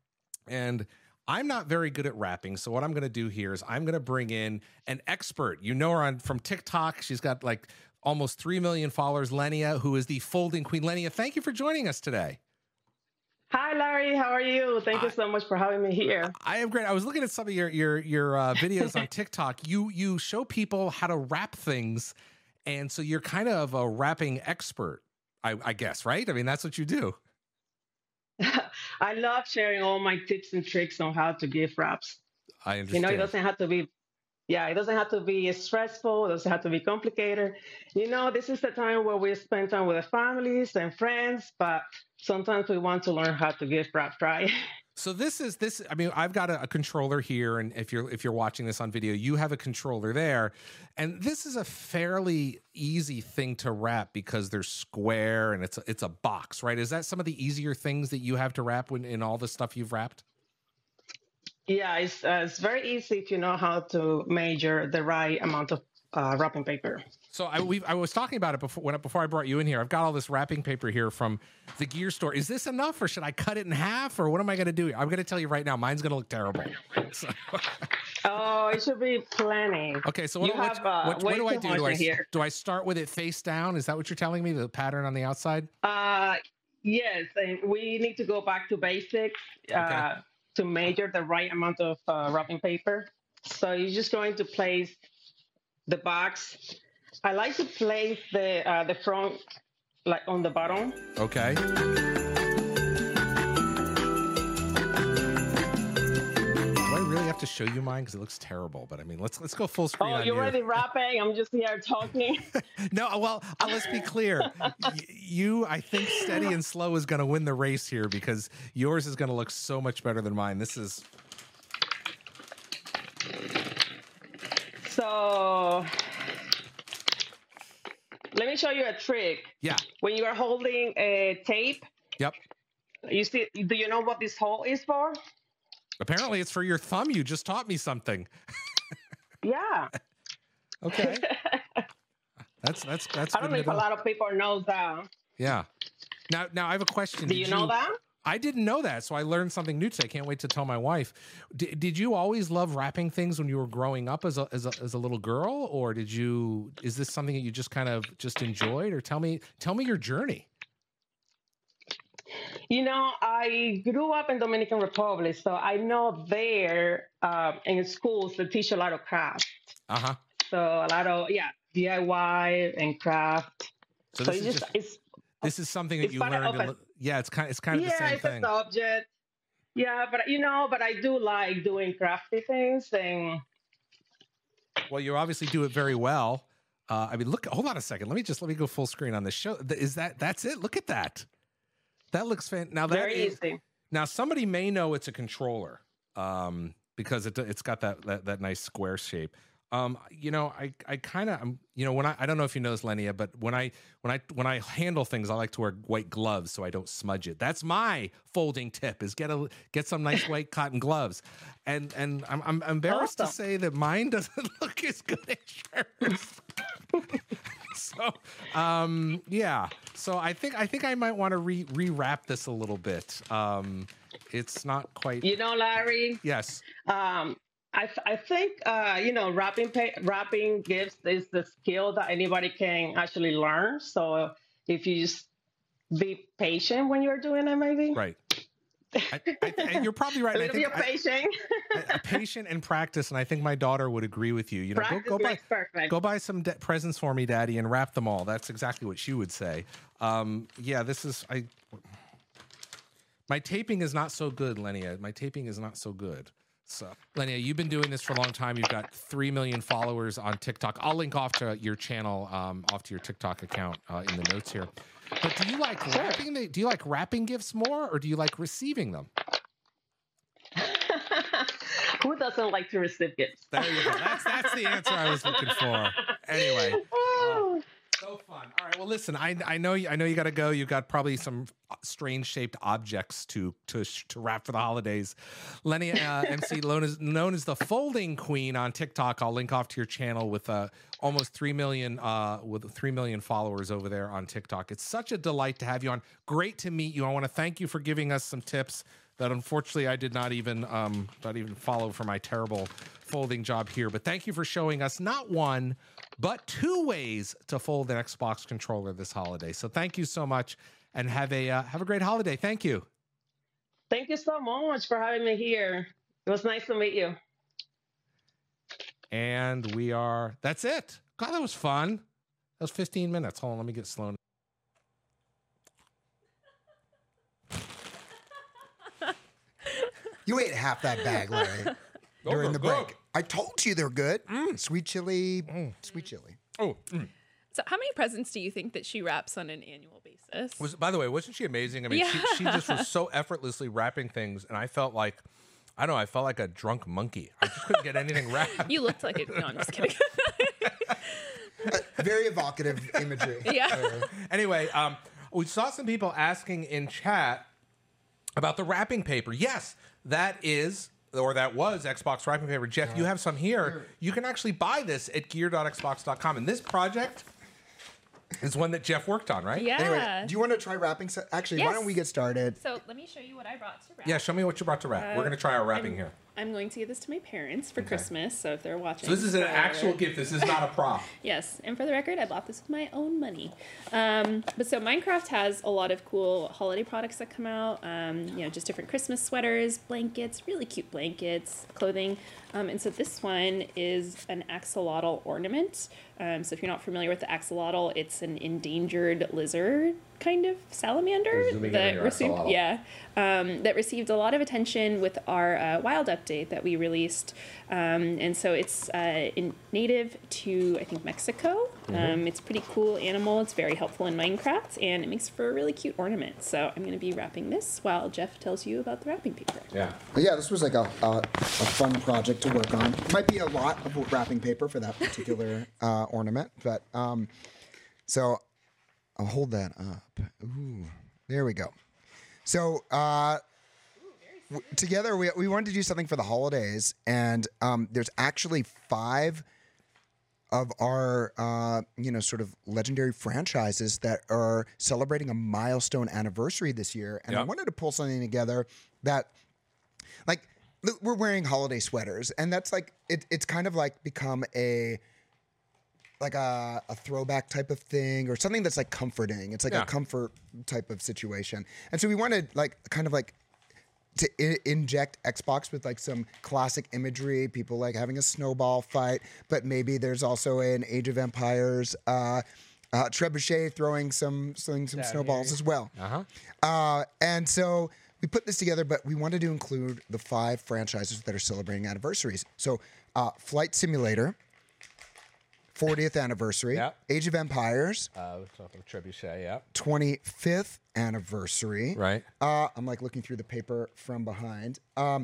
And I'm not very good at wrapping, so what I'm going to do here is I'm going to bring in an expert. You know her on from TikTok. She's got like almost three million followers, Lenia, who is the folding queen. Lenia, thank you for joining us today. Hi, Larry. How are you? Thank I, you so much for having me here. I am great. I was looking at some of your your your uh, videos on TikTok. You you show people how to wrap things, and so you're kind of a wrapping expert, I, I guess, right? I mean, that's what you do. I love sharing all my tips and tricks on how to gift wraps. I You understand. know, it doesn't have to be, yeah, it doesn't have to be stressful. It doesn't have to be complicated. You know, this is the time where we spend time with the families and friends, but sometimes we want to learn how to gift wrap, right? So this is this. I mean, I've got a, a controller here, and if you're if you're watching this on video, you have a controller there, and this is a fairly easy thing to wrap because they're square and it's a, it's a box, right? Is that some of the easier things that you have to wrap when in all the stuff you've wrapped? Yeah, it's, uh, it's very easy if you know how to measure the right amount of uh, wrapping paper. So I we I was talking about it before when before I brought you in here. I've got all this wrapping paper here from the gear store. Is this enough, or should I cut it in half, or what am I going to do? I'm going to tell you right now, mine's going to look terrible. So. Oh, it should be plenty. Okay, so what, You what, have, uh, what, what way do I too do? much Do I in here. do I start with it face down? Is that what you're telling me? The pattern on the outside? Uh, yes, and we need to go back to basics uh, Okay. to measure the right amount of uh, wrapping paper. So you're just going to place the box. I like to place the uh, the front like on the bottom. Okay. Do I really have to show you mine because it looks terrible? But I mean, let's let's go full screen. Oh, on you're you. already wrapping. I'm just here talking. No, well, uh, let's be clear. Y- you, I think, steady and slow is going to win the race here because yours is going to look so much better than mine. This is So let me show you a trick. yeah. When you are holding a tape, Yep. you see, do you know what this hole is for? Apparently, it's for your thumb. You just taught me something. Yeah. Okay. That's that's that's. I don't good know to if a know. lot of people know that. Yeah. Now, now I have a question. Do Did you know that? I didn't know that, so I learned something new today. I can't wait to tell my wife. D- did you always love wrapping things when you were growing up as a, as a as a little girl, or did you? Is this something that you just kind of just enjoyed, or tell me tell me your journey? You know, I grew up in Dominican Republic, so I know there uh, in schools they teach a lot of craft. Uh huh. So a lot of yeah D I Y and craft. So So this it's is just, just it's this is something that it's you part of learned. a- in- yeah, it's kind it's kind of yeah, the same it's thing. a subject. Yeah, but you know, but I do like doing crafty things and Well, you obviously do it very well. Uh, I mean, look. Hold on a second. Let me just let me go full screen on this show. Th- Is that that's it? Look at that. That looks fan. Now that very is, easy. now somebody may know it's a controller um, because it it's got that that, that nice square shape. Um, you know, I I kind of I'm you know when I I don't know if you know this, Lenia, but when I when I when I handle things, I like to wear white gloves so I don't smudge it. That's my folding tip: is get a get some nice white cotton gloves. And and I'm I'm embarrassed Awesome. to say that mine doesn't look as good as yours. So, um, yeah. So I think I think I might want to re rewrap this a little bit. Um, it's not quite. You know, Larry. Yes. Um, I, th- I think uh, you know wrapping pa- wrapping gifts is the skill that anybody can actually learn. So if you just be patient when you're doing it, maybe Right. I, I, and you're probably right. a and I little think bit patient. I, I- patient and practice, and I think my daughter would agree with you. You know, Practice go, go buy makes perfect. go buy some de- presents for me, Daddy, and wrap them all. That's exactly what she would say. Um, yeah, this is I. My taping is not so good, Lenia. My taping is not so good. So, Lenia, you've been doing this for a long time. You've got three million followers on TikTok. I'll link off to your channel, um, off to your TikTok account uh, in the notes here. But do you like wrapping? The, do you like wrapping gifts more, or do you like receiving them? Who doesn't like to receive gifts? There you go. That's that's the answer I was looking for. Anyway. Oh. So fun. All right. Well, listen. I I know you. I know you got to go. You got probably some strange shaped objects to to to wrap for the holidays. Lenia uh, M C, known as known as the Folding Queen on TikTok. I'll link off to your channel with uh, almost three million uh, with three million followers over there on TikTok. It's such a delight to have you on. Great to meet you. I want to thank you for giving us some tips that unfortunately I did not even um, not even follow for my terrible folding job here. But thank you for showing us not one, but two ways to fold an Xbox controller this holiday. So thank you so much, and have a uh, have a great holiday. Thank you. Thank you so much for having me here. It was nice to meet you. And we are, that's it. God, that was fun. That was fifteen minutes. Hold on, let me get slow. You ate half that bag, Larry, during go, the go. break. I told you they're good. Sweet chili, sweet chili. Oh, mm. So, how many presents do you think that she wraps on an annual basis? was by the way, wasn't she amazing? I mean, Yeah. she, she just was so effortlessly wrapping things, and I felt like, I don't know, I felt like a drunk monkey. I just couldn't get anything wrapped. You looked like it. No, I'm just kidding. Very evocative imagery. Yeah. Anyway, um, we saw some people asking in chat about the wrapping paper. Yes, that is, or that was Xbox wrapping paper. Jeff, you have some here. You can actually buy this at gear dot xbox dot com. And this project is one that Jeff worked on, right? Yeah. Anyway, do you want to try wrapping? So- Actually, why Yes. don't we get started? So, let me show you what I brought to wrap. Yeah, show me what you brought to wrap. We're going to try our wrapping I'm, here. I'm going to give this to my parents for Christmas. So, if they're watching. So this is an for- actual gift. This is not a prop. Yes, and for the record, I bought this with my own money. Um, but so Minecraft has a lot of cool holiday products that come out. Um, you know, just different Christmas sweaters, blankets, really cute blankets, clothing. Um, and so this one is an axolotl ornament. Um, so if you're not familiar with the axolotl, it's an endangered lizard kind of salamander Zooming in on that your received, axolotl. yeah, um, that received a lot of attention with our uh, wild update that we released. Um, and so it's uh, in native to, I think, Mexico. Um, it's a pretty cool animal. It's very helpful in Minecraft, and it makes for a really cute ornament. So I'm going to be wrapping this while Jeff tells you about the wrapping paper. Yeah. But yeah, this was like a, a, a fun project to work on. Might be a lot of wrapping paper for that particular uh, ornament, but um, so I'll hold that up. Ooh, there we go. So uh, w- together we we wanted to do something for the holidays, and um, there's actually five of our uh, you know sort of legendary franchises that are celebrating a milestone anniversary this year, and I Yep. wanted to pull something together that like look, we're wearing holiday sweaters, and that's like it, it's kind of like become a like a, a throwback type of thing, or something that's like comforting. It's like Yeah. a comfort type of situation, and so we wanted like kind of like to I- inject Xbox with like some classic imagery, people like having a snowball fight, but maybe there's also an Age of Empires uh, uh, trebuchet throwing some throwing some snowballs as well. Uh-huh. Uh, and so we put this together, but we wanted to include the five franchises that are celebrating anniversaries. So uh, Flight Simulator, fortieth anniversary, Yep. Age of Empires, Uh, Trebuchet, yeah. twenty-fifth anniversary. Right. Uh, I'm like looking through the paper from behind. Um,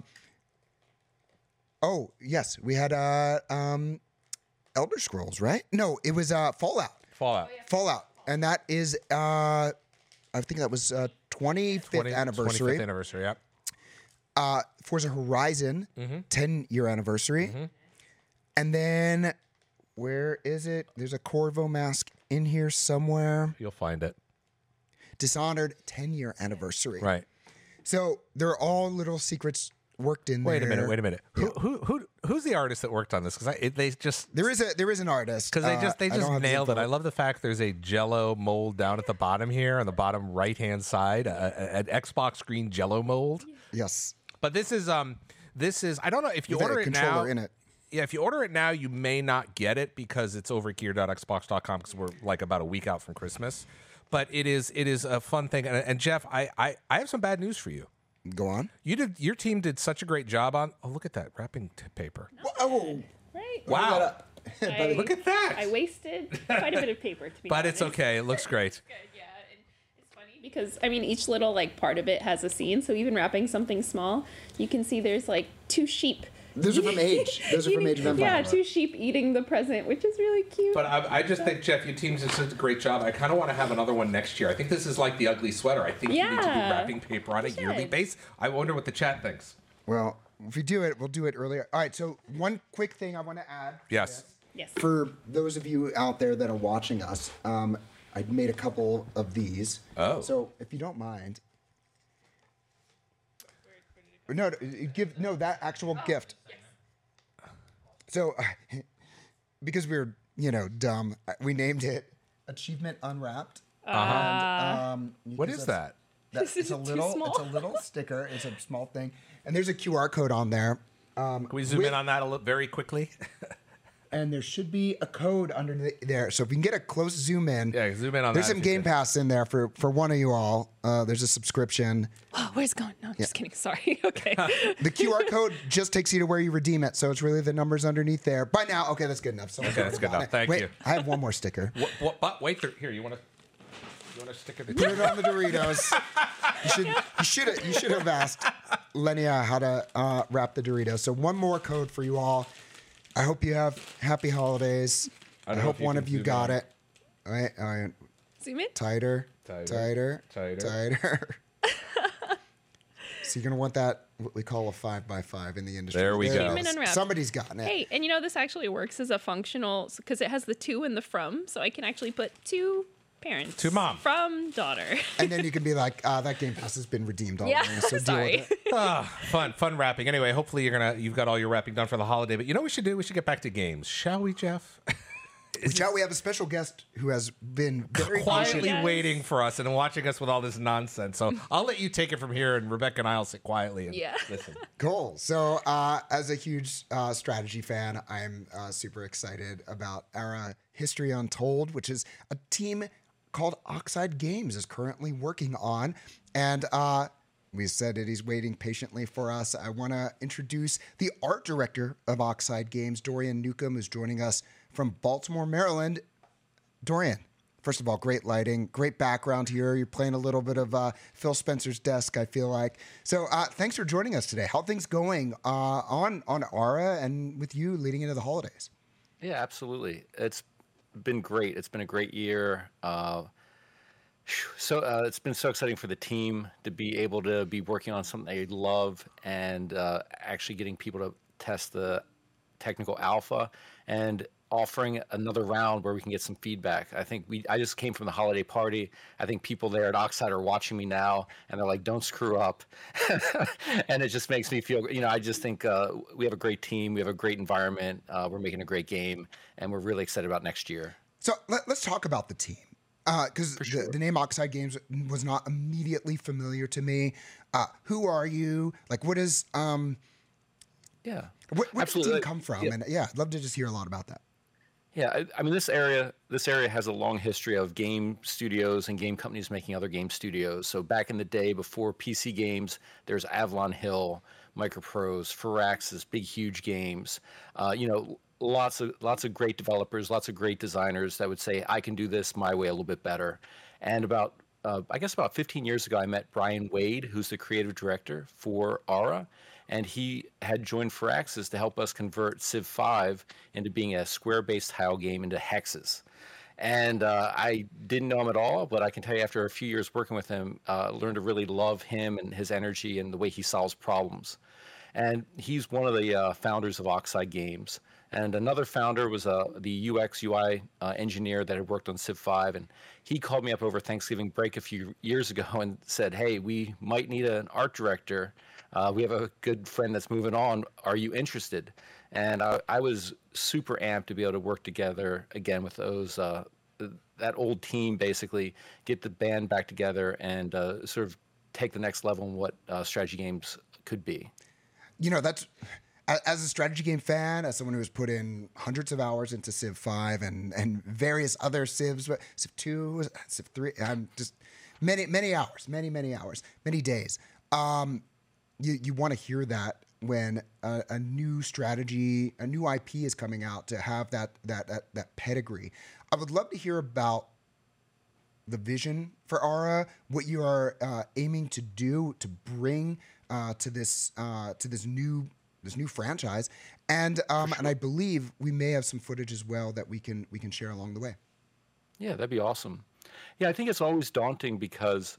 oh yes, we had uh, um, Elder Scrolls, right? No, it was uh, Fallout. Fallout. Fallout, and that is uh, I think that was uh, twenty-fifth twenty anniversary. twenty-fifth anniversary, yeah. Uh, Forza Horizon, Mm-hmm. ten year anniversary, and then where is it? There's a Corvo mask in here somewhere. You'll find it. Dishonored, ten year anniversary. Right. So they're all little secrets worked in Wait there. a minute. Wait a minute. Who who who who's the artist that worked on this? Because it, they just There is a there is an artist because they Uh, just they I don't just have his nailed it. info. I love the fact there's a Jello mold down at the bottom here on the bottom right hand side, a, a- an Xbox screen Jello mold. Yes, But this is um this is I don't know if you with a order it now. controller in it. Yeah, if you order it now, you may not get it because it's over at gear dot xbox dot com because we're like about a week out from Christmas. But it is it is a fun thing. And, and Jeff, I, I I have some bad news for you. Go on. You did your team did such a great job on. Oh, look at that wrapping t- paper. Oh, Right? Wow, I, look at that. I wasted quite a bit of paper, to be But honest. it's okay. It looks great. Good, yeah. And it's funny because, I mean, each little, like, part of it has a scene. So even wrapping something small, you can see there's, like, two sheep. those are from Age. Those are from eating- Age of Yeah, Empires. two sheep eating the present, which is really cute. But I, I just think Jeff, your team did such a great job. I kind of want to have another one next year. I think this is like the ugly sweater. I think you need to do Yeah. wrapping paper on a We yearly should. basis. I wonder what the chat thinks. Well, if we do it, we'll do it earlier. All right. So one quick thing I want to add. Yes. yes. For those of you out there that are watching us, um, I made a couple of these. Oh. So if you don't mind. No, no, give no that actual gift. So, because we were, you know, dumb, we named it Achievement Unwrapped. Uh-huh. And, um, What because is that's- that? That, This it's is a too little, small. it's a little sticker. It's a small thing, and there's a Q R code on there. Um, Can we zoom with- in on that a little very quickly? And there should be a code underneath there. So if we can get a close zoom in. Yeah, zoom in on There's that some if you Game could. Pass in there for, for one of you all. Uh, there's a subscription. Oh, where's it going? No, I'm just kidding. Sorry. Okay. The Q R code just takes you to where you redeem it. So it's really the numbers underneath there. By now, okay, that's good enough. So Okay, that's good enough. Thank Wait, you. I have one more sticker. What, what, but wait, there, here, you want to you want to stick it? Put it on the Doritos. You should you should have you should have asked Lenia how to uh, wrap the Doritos. So one more code for you all. I hope you have happy holidays. I I, don't know hope if you one can of you zoom got in. it. All right, all right. Zoom in. Tighter, Tighter, tighter, tighter. tighter. So you're gonna want that what we call a five by five in the industry. There we it go. is. Zoom in, unwrap. Somebody's gotten it. Hey, and you know this actually works as a functional because it has the to and the from, so I can actually put two parents. To mom. From daughter. And then you can be like, uh, that Game Pass has been redeemed already. Yeah, So deal sorry. with it. Ah, fun, fun wrapping. Anyway, hopefully you're gonna you've got all your wrapping done for the holiday. But you know what we should do? We should get back to games, shall we, Jeff? Which out we have a special guest who has been very Quietly patient. Yes. waiting for us and watching us with all this nonsense. So I'll let you take it from here, and Rebecca and I'll sit quietly and Yeah. listen. Cool. So, uh, as a huge uh, strategy fan, I'm uh, super excited about our uh, History Untold, which is a team called Oxide Games is currently working on. And uh, we said that he's waiting patiently for us. I want to introduce the art director of Oxide Games, Dorian Newcomb, who's joining us from Baltimore, Maryland. Dorian, first of all, great lighting, great background here. You're playing a little bit of uh, Phil Spencer's desk, I feel like. So uh, thanks for joining us today. How are things going uh, on, on Aura and with you leading into the holidays? Yeah, absolutely. It's been great. It's been a great year. Uh, so uh, it's been so exciting for the team to be able to be working on something they love and uh, actually getting people to test the technical alpha and offering another round where we can get some feedback. I think we I just came from the holiday party. I think people there at Oxide are watching me now and they're like, don't screw up. And it just makes me feel, you know, I just think uh, we have a great team. We have a great environment. Uh, we're making a great game and we're really excited about next year. So let, let's talk about the team. Because sure. the, the name Oxide Games was not immediately familiar to me. Uh, who are you? Like, what is, um, Yeah. where, where does the Absolutely. team come from? Yeah. And yeah, I'd love to just hear a lot about that. Yeah, I, I mean this area this area has a long history of game studios and game companies making other game studios. So back in the day before P C games, there's Avalon Hill, Microprose, Firaxis, big huge games. Uh, you know, lots of lots of great developers, lots of great designers that would say I can do this my way a little bit better. And about uh, I guess about fifteen years ago, I met Brian Wade, who's the creative director for Aura. And he had joined Firaxis to help us convert Civ five into being a square-based tile game into hexes. And uh, I didn't know him at all, but I can tell you after a few years working with him, uh, learned to really love him and his energy and the way he solves problems. And he's one of the uh, founders of Oxide Games. And another founder was uh, the U X U I uh, engineer that had worked on Civ five. And he called me up over Thanksgiving break a few years ago and said, hey, we might need an art director. Uh, we have a good friend that's moving on. Are you interested? And I, I was super amped to be able to work together again with those uh, that old team, basically get the band back together and uh, sort of take the next level in what uh, strategy games could be. You know, that's a- as a strategy game fan, as someone who has put in hundreds of hours into Civ five and, and various other Civs, but Civ two, Civ three, I'm just many, many hours, many, many hours, many days. Um, you you want to hear that when a, a new strategy, a new I P is coming out to have that, that, that, that pedigree. I would love to hear about the vision for Aura, what you are uh, aiming to do to bring uh, to this uh, to this new this new franchise, and um, and I believe we may have some footage as well that we can we can share along the way. Yeah, that'd be awesome. Yeah, I think it's always daunting because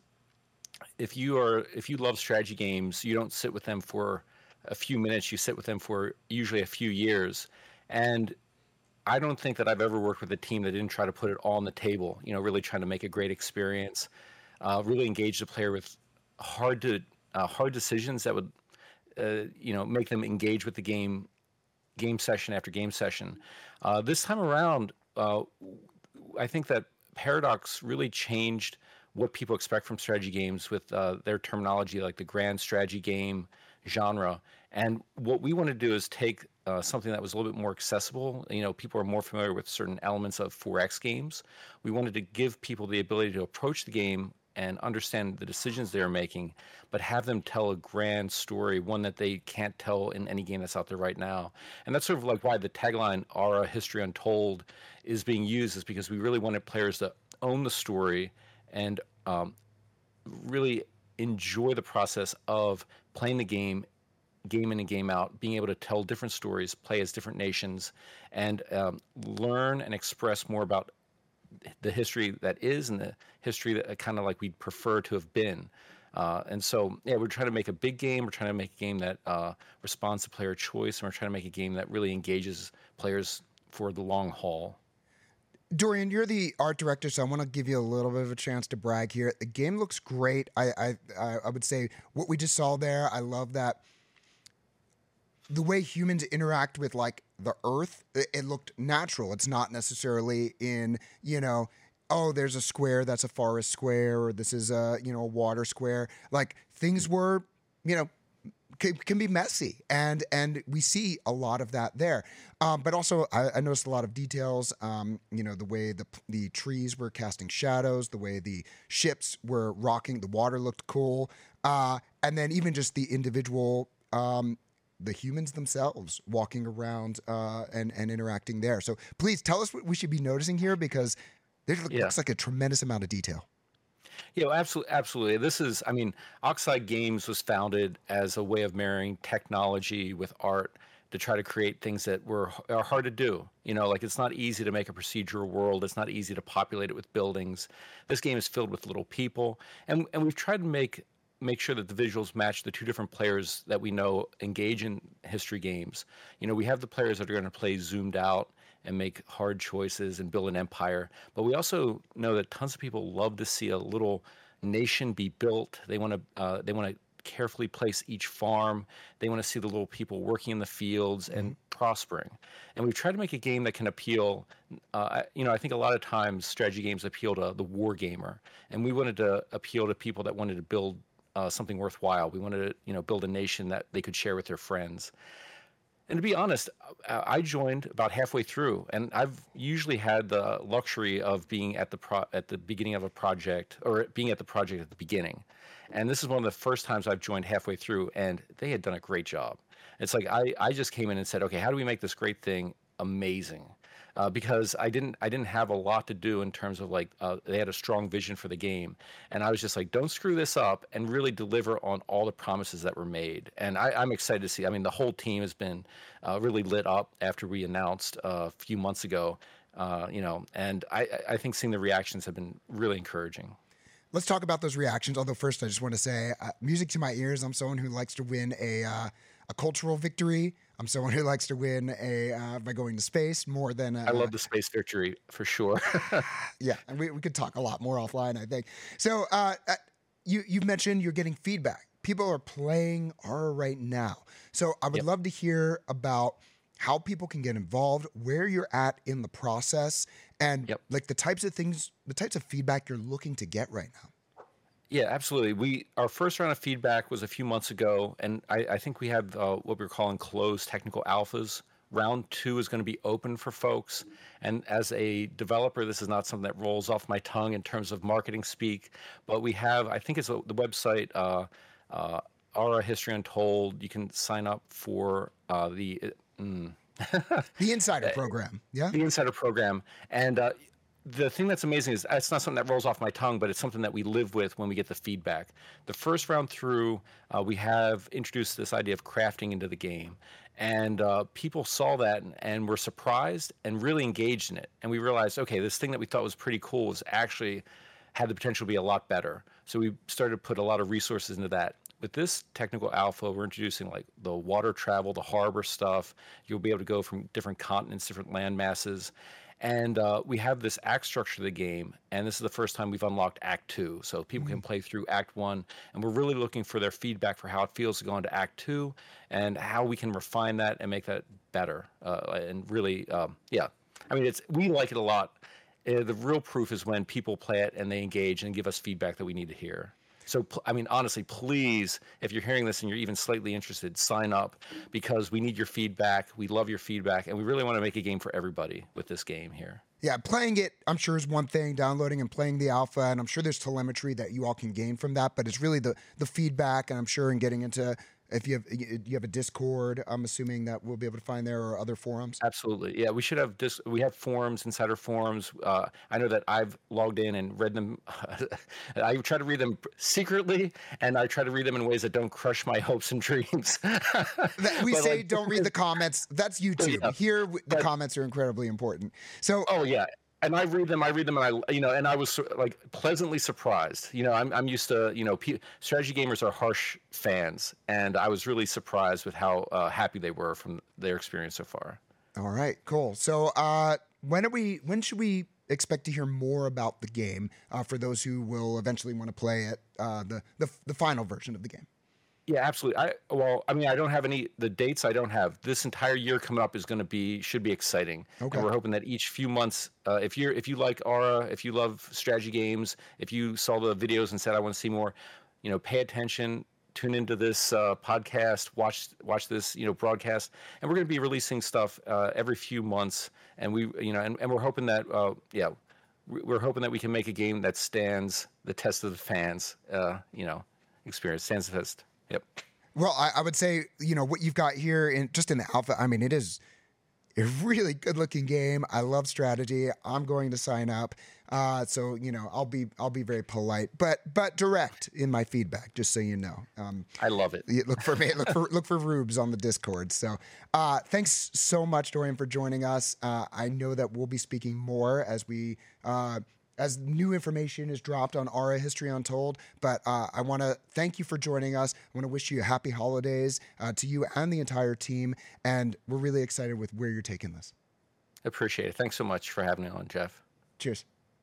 if you are if you love strategy games, you don't sit with them for a few minutes. You sit with them for usually a few years, and I don't think that I've ever worked with a team that didn't try to put it all on the table. You know, really trying to make a great experience, uh, really engage the player with hard to uh, hard decisions that would, uh, you know, make them engage with the game, game session after game session. Uh, this time around, uh, I think that Paradox really changed what people expect from strategy games with uh, their terminology, like the grand strategy game genre. And what we want to do is take uh, something that was a little bit more accessible. You know, people are more familiar with certain elements of four X games. We wanted to give people the ability to approach the game and understand the decisions they're making, but have them tell a grand story, one that they can't tell in any game that's out there right now. And that's sort of like why the tagline, Aura History Untold, is being used, is because we really wanted players to own the story and um, really enjoy the process of playing the game, game in and game out, being able to tell different stories, play as different nations, and um, learn and express more about the history that is and the history that kind of like we'd prefer to have been. Uh, and so, yeah, we're trying to make a big game. We're trying to make a game that uh, responds to player choice, and we're trying to make a game that really engages players for the long haul. Dorian, you're the art director, so I want to give you a little bit of a chance to brag here. The game looks great. I I, I would say what we just saw there, I love that. The way humans interact with, like, the earth, it, it looked natural. It's not necessarily in, you know, oh, there's a square that's a forest square, or this is a, you know, a water square. Like, things were, you know, can, can be messy, and and we see a lot of that there. Um, but also, I, I noticed a lot of details. Um, you know, the way the the trees were casting shadows, the way the ships were rocking, the water looked cool, uh, and then even just the individual. Um, the humans themselves walking around uh, and, and interacting there. So please tell us what we should be noticing here, because there looks Yeah. like a tremendous amount of detail. Yeah, absolutely. Absolutely. This is, I mean, Oxide Games was founded as a way of marrying technology with art to try to create things that were are hard to do. You know, like, it's not easy to make a procedural world. It's not easy to populate it with buildings. This game is filled with little people. And, and we've tried to make make sure that the visuals match the two different players that we know engage in history games. You know, we have the players that are going to play zoomed out and make hard choices and build an empire. But we also know that tons of people love to see a little nation be built. They want to uh, they want to carefully place each farm. They want to see the little people working in the fields and prospering. And we've tried to make a game that can appeal. Uh, you know, I think a lot of times strategy games appeal to the war gamer, and we wanted to appeal to people that wanted to build Uh, something worthwhile. We wanted to, you know, build a nation that they could share with their friends. And to be honest, I joined about halfway through, and I've usually had the luxury of being at the pro- at the beginning of a project, or being at the project at the beginning. And this is one of the first times I've joined halfway through, and they had done a great job. It's like I, I just came in and said, okay, how do we make this great thing amazing? Uh, because I didn't I didn't have a lot to do in terms of, like, uh, they had a strong vision for the game, and I was just like, don't screw this up, and really deliver on all the promises that were made. And I, I'm excited to see. I mean, the whole team has been uh, really lit up after we announced uh, a few months ago, uh, you know, and I, I think seeing the reactions have been really encouraging. Let's talk about those reactions. Although first, I just want to say, uh, music to my ears. I'm someone who likes to win a uh, a cultural victory. I'm someone who likes to win a uh, by going to space more than. Uh, I love the space victory for sure. Yeah, and we we could talk a lot more offline, I think. So, uh, uh, you you mentioned you're getting feedback. People are playing Aura right now. So I would Yep. love to hear about how people can get involved, where you're at in the process, and Yep. like the types of things, the types of feedback you're looking to get right now. Yeah, absolutely. We our first round of feedback was a few months ago, and I, I think we have uh, what we're calling closed technical alphas. Round two is going to be open for folks, and as a developer, this is not something that rolls off my tongue in terms of marketing speak, but we have, I think it's a, the website, uh, uh, Aura History Untold. You can sign up for uh, the uh, mm, The Insider program, yeah. the Insider program, and uh, the thing that's amazing is it's not something that rolls off my tongue, but it's something that we live with when we get the feedback. The first round through, uh, we have introduced this idea of crafting into the game. And uh, people saw that and, and were surprised and really engaged in it. And we realized, okay, this thing that we thought was pretty cool was actually had the potential to be a lot better. So we started to put a lot of resources into that. With this technical alpha, we're introducing, like, the water travel, the harbor stuff. You'll be able to go from different continents, different land masses. And uh, we have this act structure of the game, and this is the first time we've unlocked Act Two, so people can play through Act One, and we're really looking for their feedback for how it feels to go into Act Two, and how we can refine that and make that better. Uh, and really, um, yeah, I mean, it's we like it a lot. uh, the real proof is when people play it and they engage and give us feedback that we need to hear. So, pl- I mean, honestly, please, if you're hearing this and you're even slightly interested, sign up, because we need your feedback. We love your feedback, and we really want to make a game for everybody with this game here. Yeah, playing it, I'm sure, is one thing, downloading and playing the alpha, and I'm sure there's telemetry that you all can gain from that, but it's really the the feedback, and I'm sure in getting into, if you have you have a Discord, I'm assuming that we'll be able to find there, or other forums. Absolutely. Yeah, we should have dis- we have forums, insider forums. Uh, I know that I've logged in and read them. I try to read them secretly, and I try to read them in ways that don't crush my hopes and dreams. That we But, say like- don't read the comments. That's YouTube. Yeah. Here, w- the comments are incredibly important. So, Oh yeah, and I read them. I read them, and I, you know, and I was sur- like pleasantly surprised. You know, I'm I'm used to, you know, P- strategy gamers are harsh fans, and I was really surprised with how uh, happy they were from their experience so far. all right, cool. So, uh, when are we? When should we expect to hear more about the game uh, for those who will eventually want to play it? Uh, the the the final version of the game. Yeah, absolutely. I well, I mean, I don't have any the dates. I don't have this entire year coming up is going to be should be exciting. Okay. And we're hoping that each few months, uh, if you're if you like Aura, if you love strategy games, if you saw the videos and said I want to see more, you know, pay attention. Tune into this uh, podcast, watch watch this, you know, broadcast, and we're going to be releasing stuff uh, every few months. And we, you know, and, and we're hoping that, uh, yeah, we- we're hoping that we can make a game that stands the test of the fans, uh, you know, experience, stands the test. Yep. Well, I, I would say, you know, what you've got here in just in the alpha, I mean, it is a really good looking game. I love strategy. I'm going to sign up. Uh, so, you know, I'll be I'll be very polite, but but direct in my feedback, just so you know. Um, I love it. you- look for me, look for look for Rubes on the Discord. So, uh, thanks so much, Dorian, for joining us. Uh, I know that we'll be speaking more as we uh, as new information is dropped on Aura History Untold. But uh, I want to thank you for joining us. I want to wish you happy holidays uh, to you and the entire team. And we're really excited with where you're taking this. Appreciate it. Thanks so much for having me on, Jeff. Cheers.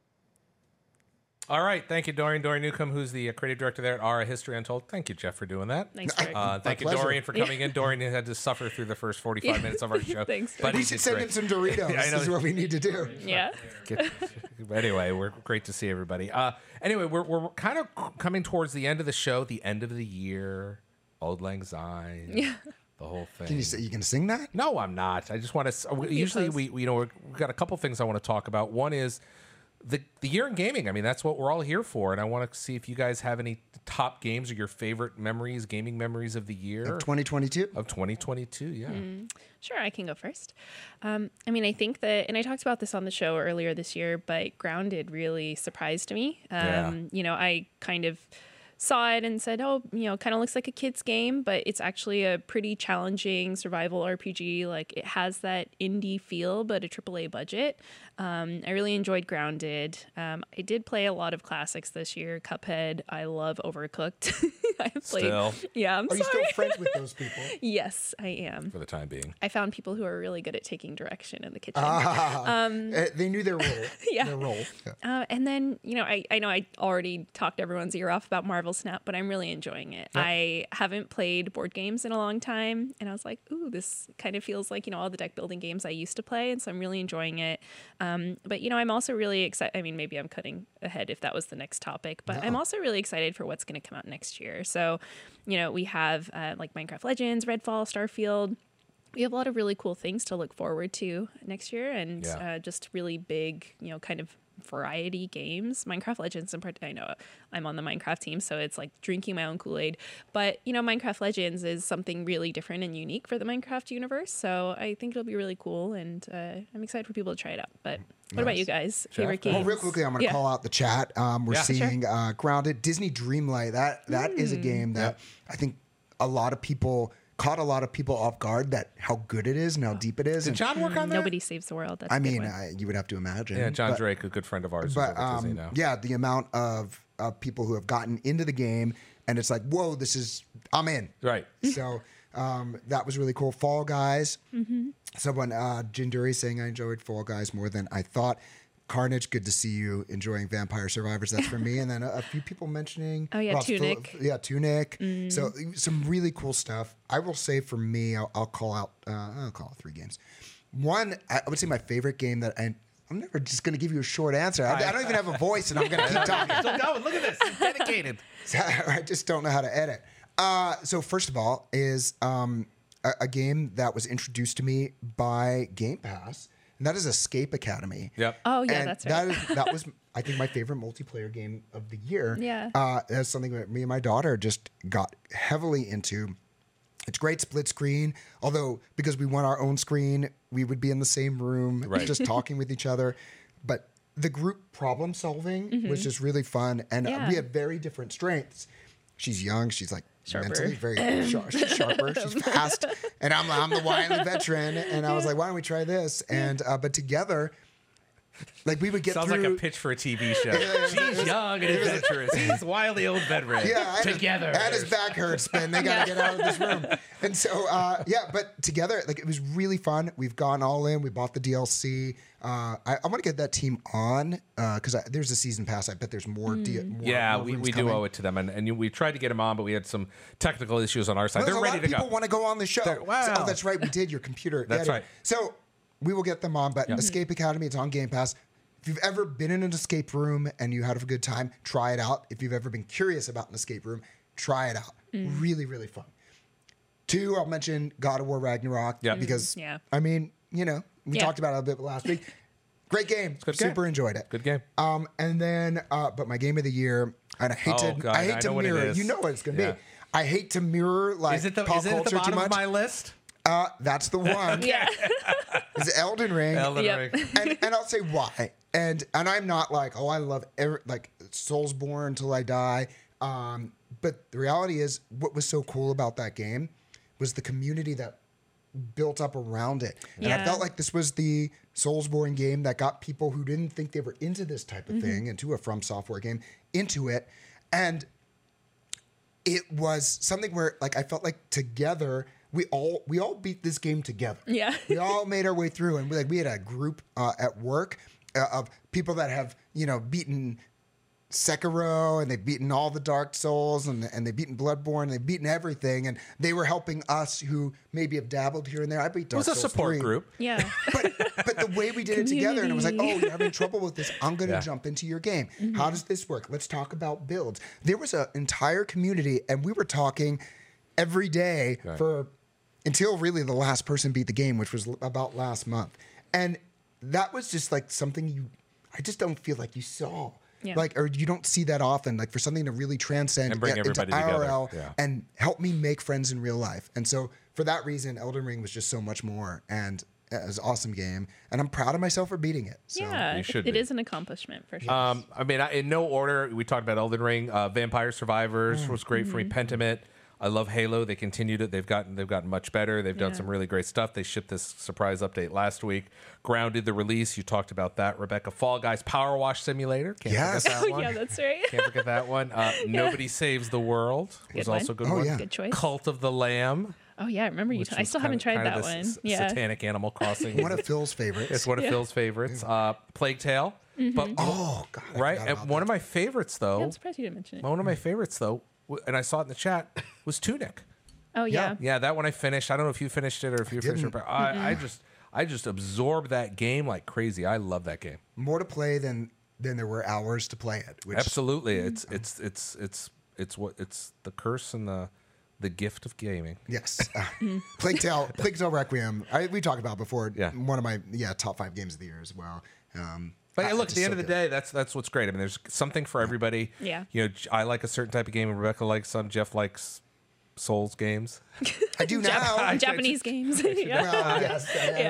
All right. Thank you, Dorian. Dorian Newcomb, who's the uh, creative director there at Aura History Untold. Thank you, Jeff, for doing that. Thanks, Derek. Uh, thank you, pleasure. Dorian, for coming in. Dorian had to suffer through the first forty-five Yeah. minutes of our show. Thanks, but Dorian. he We should did send great. in some Doritos. Yeah, I know. This is what we need to do. yeah. Get- anyway, we're great to see everybody. Uh, anyway, we're, we're kind of coming towards the end of the show, the end of the year, Old Lang Syne, Yeah. the whole thing. Can you say you can sing that? No, I'm not. I just want to. Usually, post. we, we you know we've got a couple things I want to talk about. One is the the year in gaming. I mean, that's what we're all here for, and I want to see if you guys have any top games or your favorite memories, gaming memories of the year twenty twenty-two. of twenty twenty-two. Yeah, Sure, I can go first. Um, I mean, I think that, and I talked about this on the show earlier this year, but Grounded really surprised me. Um, Yeah. You know, I kind of saw it and said, oh, you know, kind of looks like a kid's game, but it's actually a pretty challenging survival R P G. Like, it has that indie feel, but a triple A budget. Um, I really enjoyed Grounded. Um, I did play a lot of classics this year. Cuphead. I love Overcooked. I have played. Still. Yeah, I'm Are you sorry. still friends with those people? Yes, I am. for the time being. I found people who are really good at taking direction in the kitchen. Ah, uh, they knew their role. Yeah. Their role. Yeah. Uh, and then, you know, I, I know I already talked everyone's ear off about Marvel Snap, but I'm really enjoying it. I haven't played board games in a long time, and I was like, ooh, this kind of feels like, you know, all the deck building games I used to play, and so I'm really enjoying it. Um, but, you know, I'm also really excited. I mean, maybe I'm cutting ahead if that was the next topic, but I'm also really excited for what's going to come out next year. So, you know, we have uh, like Minecraft Legends, Redfall, Starfield. We have a lot of really cool things to look forward to next year, and Yeah. uh, just really big, you know, kind of variety games. Minecraft Legends in part, I know I'm on the Minecraft team, so it's like drinking my own Kool-Aid. But, you know, Minecraft Legends is something really different and unique for the Minecraft universe. So I think it'll be really cool, and uh, I'm excited for people to try it out. But what about you guys? Favorite Jeff? games? Well, real quickly, I'm going to Yeah. call out the chat. Um, we're Yeah. Sure. seeing uh, Grounded, Disney Dreamlight. That that is a game that I think a lot of people caught a lot of people off guard. That how good it is and how deep it is. Did And, John work on that? Nobody Saves the World. That's I a good mean, one. uh, you would have to imagine. Yeah, John but, Drake, a good friend of ours, is But over at Disney um, now. yeah, the amount of uh, people who have gotten into the game, and it's like, whoa, this is I'm in. Right. So um, that was really cool. Fall Guys. Mm-hmm. Someone, uh, Jinduri saying I enjoyed Fall Guys more than I thought. Carnage, good to see you enjoying Vampire Survivors. That's for me. And then a, a few people mentioning. Oh, yeah, Ross Phil- Tunic. Mm. yeah, Tunic. So some really cool stuff. I will say for me, I'll, I'll call out. Uh, I'll call out three games. One, I would say my favorite game that I I'm never just going to give you a short answer. I, I don't even have a voice, and I'm going to keep talking. Still going. Look at this. He's dedicated. I just don't know how to edit. Uh, so first of all is um, a, a game that was introduced to me by Game Pass, and that is Escape Academy. Yep. Oh yeah, and that's that right. is that was I think my favorite multiplayer game of the year. Yeah. Uh, that's something that me and my daughter just got heavily into. It's great split screen, although because we want our own screen, we would be in the same room Right. just talking with each other. But the group problem solving was just really fun, and uh, Yeah. we have very different strengths. She's young. She's like Sharper. mentally very sharp. She's sharper. She's fast, and I'm I'm the wily veteran. And I was like, why don't we try this? And uh, but together, like we would get Sounds through. like a pitch for a T V show. She's young and adventurous. He's wildly old veteran. Yeah, and Together. His, and his back hurts, Ben. They got to get out of this room. And so, uh, yeah, but together, like it was really fun. We've gone all in. We bought the D L C. Uh, I, I want to get that team on because there's a season pass. I bet there's more. D- more Yeah, more we, rooms we do coming. owe it to them, and, and you, we tried to get them on, but we had some technical issues on our side. Well, They're there's a ready lot to of people go. want to go on the show. They're- wow. Oh, that's right. We did. Your computer. That's Yeah, right. So we will get them on. But Escape Academy, it's on Game Pass. If you've ever been in an escape room and you had a good time, try it out. If you've ever been curious about an escape room, try it out. Really, really fun. Two, I'll mention God of War Ragnarok Yeah. because, Yeah. I mean, you know, we Yeah. talked about it a bit last week. Great game. good Super game. enjoyed it. Good game. Um, and then, uh, but my game of the year, and I hate Oh, to, God, I hate I to know what it mirror. is. You know what it's gonna Yeah. be. I hate to mirror like Is it the, pop is it at culture the bottom too much. of my list? Uh, that's the one. Yeah. Is Elden Ring. Elden Yep. Ring. and, and I'll say why. And and I'm not like, oh, I love every, like Soulsborne until I die. Um, but the reality is, what was so cool about that game was the community that built up around it. And I Yeah. felt like this was the Soulsborne game that got people who didn't think they were into this type of thing, into a From Software game, into it. And it was something where like I felt like together we all we all beat this game together. Yeah. We all made our way through, and we, like we had a group uh, at work uh, of people that have you know beaten Sekiro, and they've beaten all the Dark Souls, and and they've beaten Bloodborne, and they've beaten everything, and they were helping us who maybe have dabbled here and there. I beat It Dark was a Souls support three. group. Yeah. But but the way we did it together, and it was like, oh, Community. you're having trouble with this. I'm going to Yeah. jump into your game. How does this work? Let's talk about builds. There was an entire community, and we were talking every day Right. for until really the last person beat the game, which was l- about last month. And that was just like something you, I just don't feel like you saw. Yeah. Like, or you don't see that often, like for something to really transcend And bring uh, into everybody together. I R L Yeah. and help me make friends in real life. And so for that reason, Elden Ring was just so much more. And it was an awesome game. And I'm proud of myself for beating it. So. Yeah. you it- should it be. is an accomplishment for sure. Um, I mean, I, in no order, we talked about Elden Ring. Uh, Vampire Survivors was great for me. Pentiment. I love Halo. They continued it. They've gotten they've gotten much better. They've done Yeah. some really great stuff. They shipped this surprise update last week. Grounded the release. You talked about that, Rebecca. Fall Guys Power Wash Simulator. Can't Yes. forget that Oh one. yeah, that's right. Can't forget that one. Uh, Nobody Saves the World was Good one. also a good Oh, one. yeah. Good choice. Cult of the Lamb. Oh yeah, I remember you. which T- I was still kind haven't of- tried kind of that the one. s- Yeah. Satanic Animal Crossing. One of Phil's favorites. It's one of Phil's favorites. Uh, Plague Tale. But Oh, God. I right, forgot and about one that. of my favorites though. Yeah, I'm surprised you didn't mention it. One of my favorites though, w- and I saw it in the chat, was Tunic. Oh yeah. Yeah. Yeah, that one I finished. I don't know if you finished it or if you finished it, didn't. but I, I just I just absorbed that game like crazy. I love that game. More to play than than there were hours to play it. Which, Absolutely. It's it's it's it's it's what it's the curse and the the gift of gaming. Yes. Uh, Plague Tale, Plague Tale Requiem. I, we talked about before. Yeah. One of my yeah top five games of the year as well. Um, But I- yeah, look, at just the end so of the good. day, that's that's what's great. I mean, there's something for everybody. Yeah. You know, J- I like a certain type of game, and Rebecca likes some. Jeff likes Souls games. I do now. Japanese games. yeah. Well, yes.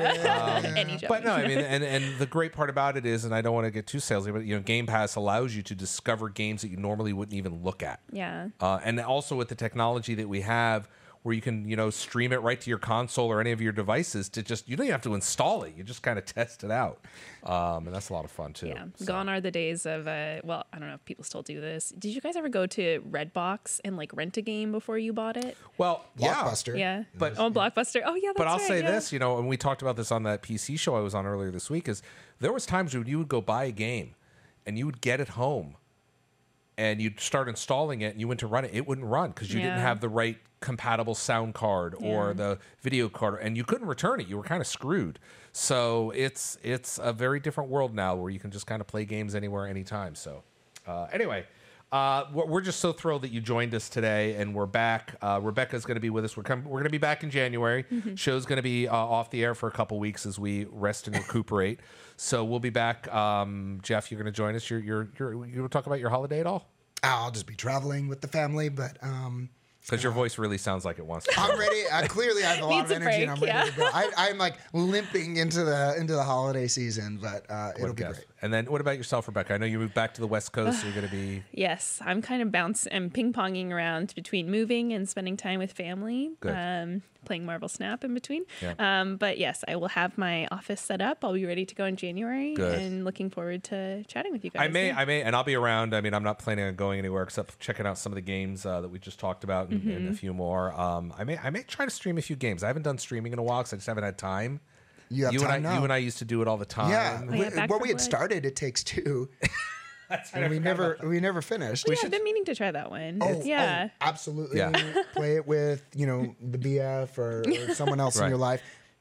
Any Japanese. But no, I mean, and, and the great part about it is, and I don't want to get too salesy, but you know, Game Pass allows you to discover games that you normally wouldn't even look at. Yeah. Uh, and also with the technology that we have, where you can you know stream it right to your console or any of your devices to just you don't even have to install it. You just kind of test it out, um, and that's a lot of fun too. Yeah, So- gone are the days of uh well, I don't know if people still do this. Did you guys ever go to Redbox and like rent a game before you bought it? Well, yeah, Blockbuster. Yeah. But- oh, Blockbuster. Oh yeah, that's But I'll right, say yeah. this, you know, and we talked about this on that P C show I was on earlier this week, is there was times when you would go buy a game and you would get it home and you'd start installing it and you went to run it, it wouldn't run because you didn't Yeah. have the right compatible sound card or Yeah. the video card, and you couldn't return it. You were kind of screwed. So it's it's a very different world now where you can just kind of play games anywhere, anytime. So uh, anyway, uh, we're we're just so thrilled that you joined us today, and we're back. Uh, Rebecca's going to be with us. We're com- we're going to be back in January. Mm-hmm. Show's going to be uh, off the air for a couple weeks as we rest and recuperate. So we'll be back. Um, Jeff, you're going to join us. You're you're you're you want to talk about your holiday at all? I'll just be traveling with the family, but um, Because your voice really sounds like it wants to. I'm ready. I clearly have a lot Needs of a energy, and I'm break, ready yeah. to go. I, I'm like limping into the into the holiday season, but uh, it'll be Yes. great. And then what about yourself, Rebecca? I know you moved back to the West Coast, so you're going to be Yes, I'm kind of bouncing and ping ponging around between moving and spending time with family. Good. Um, playing Marvel Snap in between. Yeah. Um, but yes, I will have my office set up. I'll be ready to go in January, Good. and looking forward to chatting with you guys. I may, yeah. I may, and I'll be around. I mean, I'm not planning on going anywhere except checking out some of the games uh, that we just talked about and, and a few more. Um, I may, I may try to stream a few games. I haven't done streaming in a while because I just haven't had time. You have you time and I, now. you and I used to do it all the time. yeah, Oh, yeah, we- Back what for we had Blood. started, it takes two, That's and we never we never finished. yeah, I've been meaning to try that one. Oh, yeah. oh, absolutely. Yeah. Play it with, you know, the B F or, or someone else Right. in your life.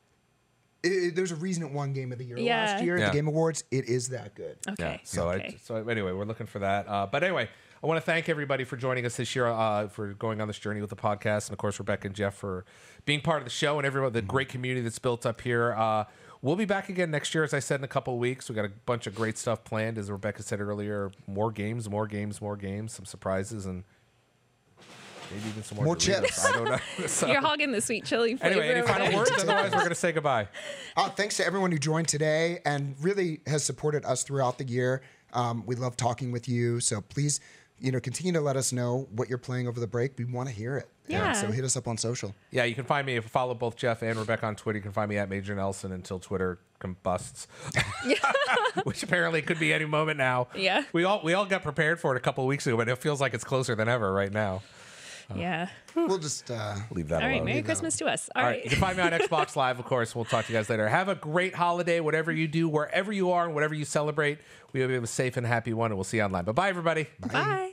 It, it- there's a reason it won Game of the Year Yeah. last year at Yeah. the Game Awards. It is that good. Okay. Yeah. So, okay. I, so anyway, we're looking for that. Uh, but anyway, I want to thank everybody for joining us this year, uh, for going on this journey with the podcast, and of course Rebecca and Jeff for being part of the show, and everyone, the great community that's built up here. Uh, we'll be back again next year, as I said, in a couple of weeks. We got a bunch of great stuff planned, as Rebecca said earlier. More games, more games, more games, some surprises, and maybe even some more More Doritos. chips. I don't know. So, You're hogging the sweet chili flavor. anyway, any over final there. words? Otherwise, we're going to say goodbye. Uh, thanks to everyone who joined today and really has supported us throughout the year. Um, we love talking with you. So please, you know, continue to let us know what you're playing over the break. We want to hear it. Yeah. So hit us up on social. Yeah, you can find me if you follow both Jeff and Rebecca on Twitter. You can find me at Major Nelson until Twitter combusts, which apparently could be any moment now. Yeah. we all we all got prepared for it a couple of weeks ago, but it feels like it's closer than ever right now. Yeah. We'll just uh, Leave that All right. alone. Merry Christmas to us. All right, you can find me on Xbox Live, of course. We'll talk to you guys later. Have a great holiday, whatever you do, wherever you are, and whatever you celebrate. We hope you have a safe and happy one, and we'll see you online. Bye bye, everybody. Bye.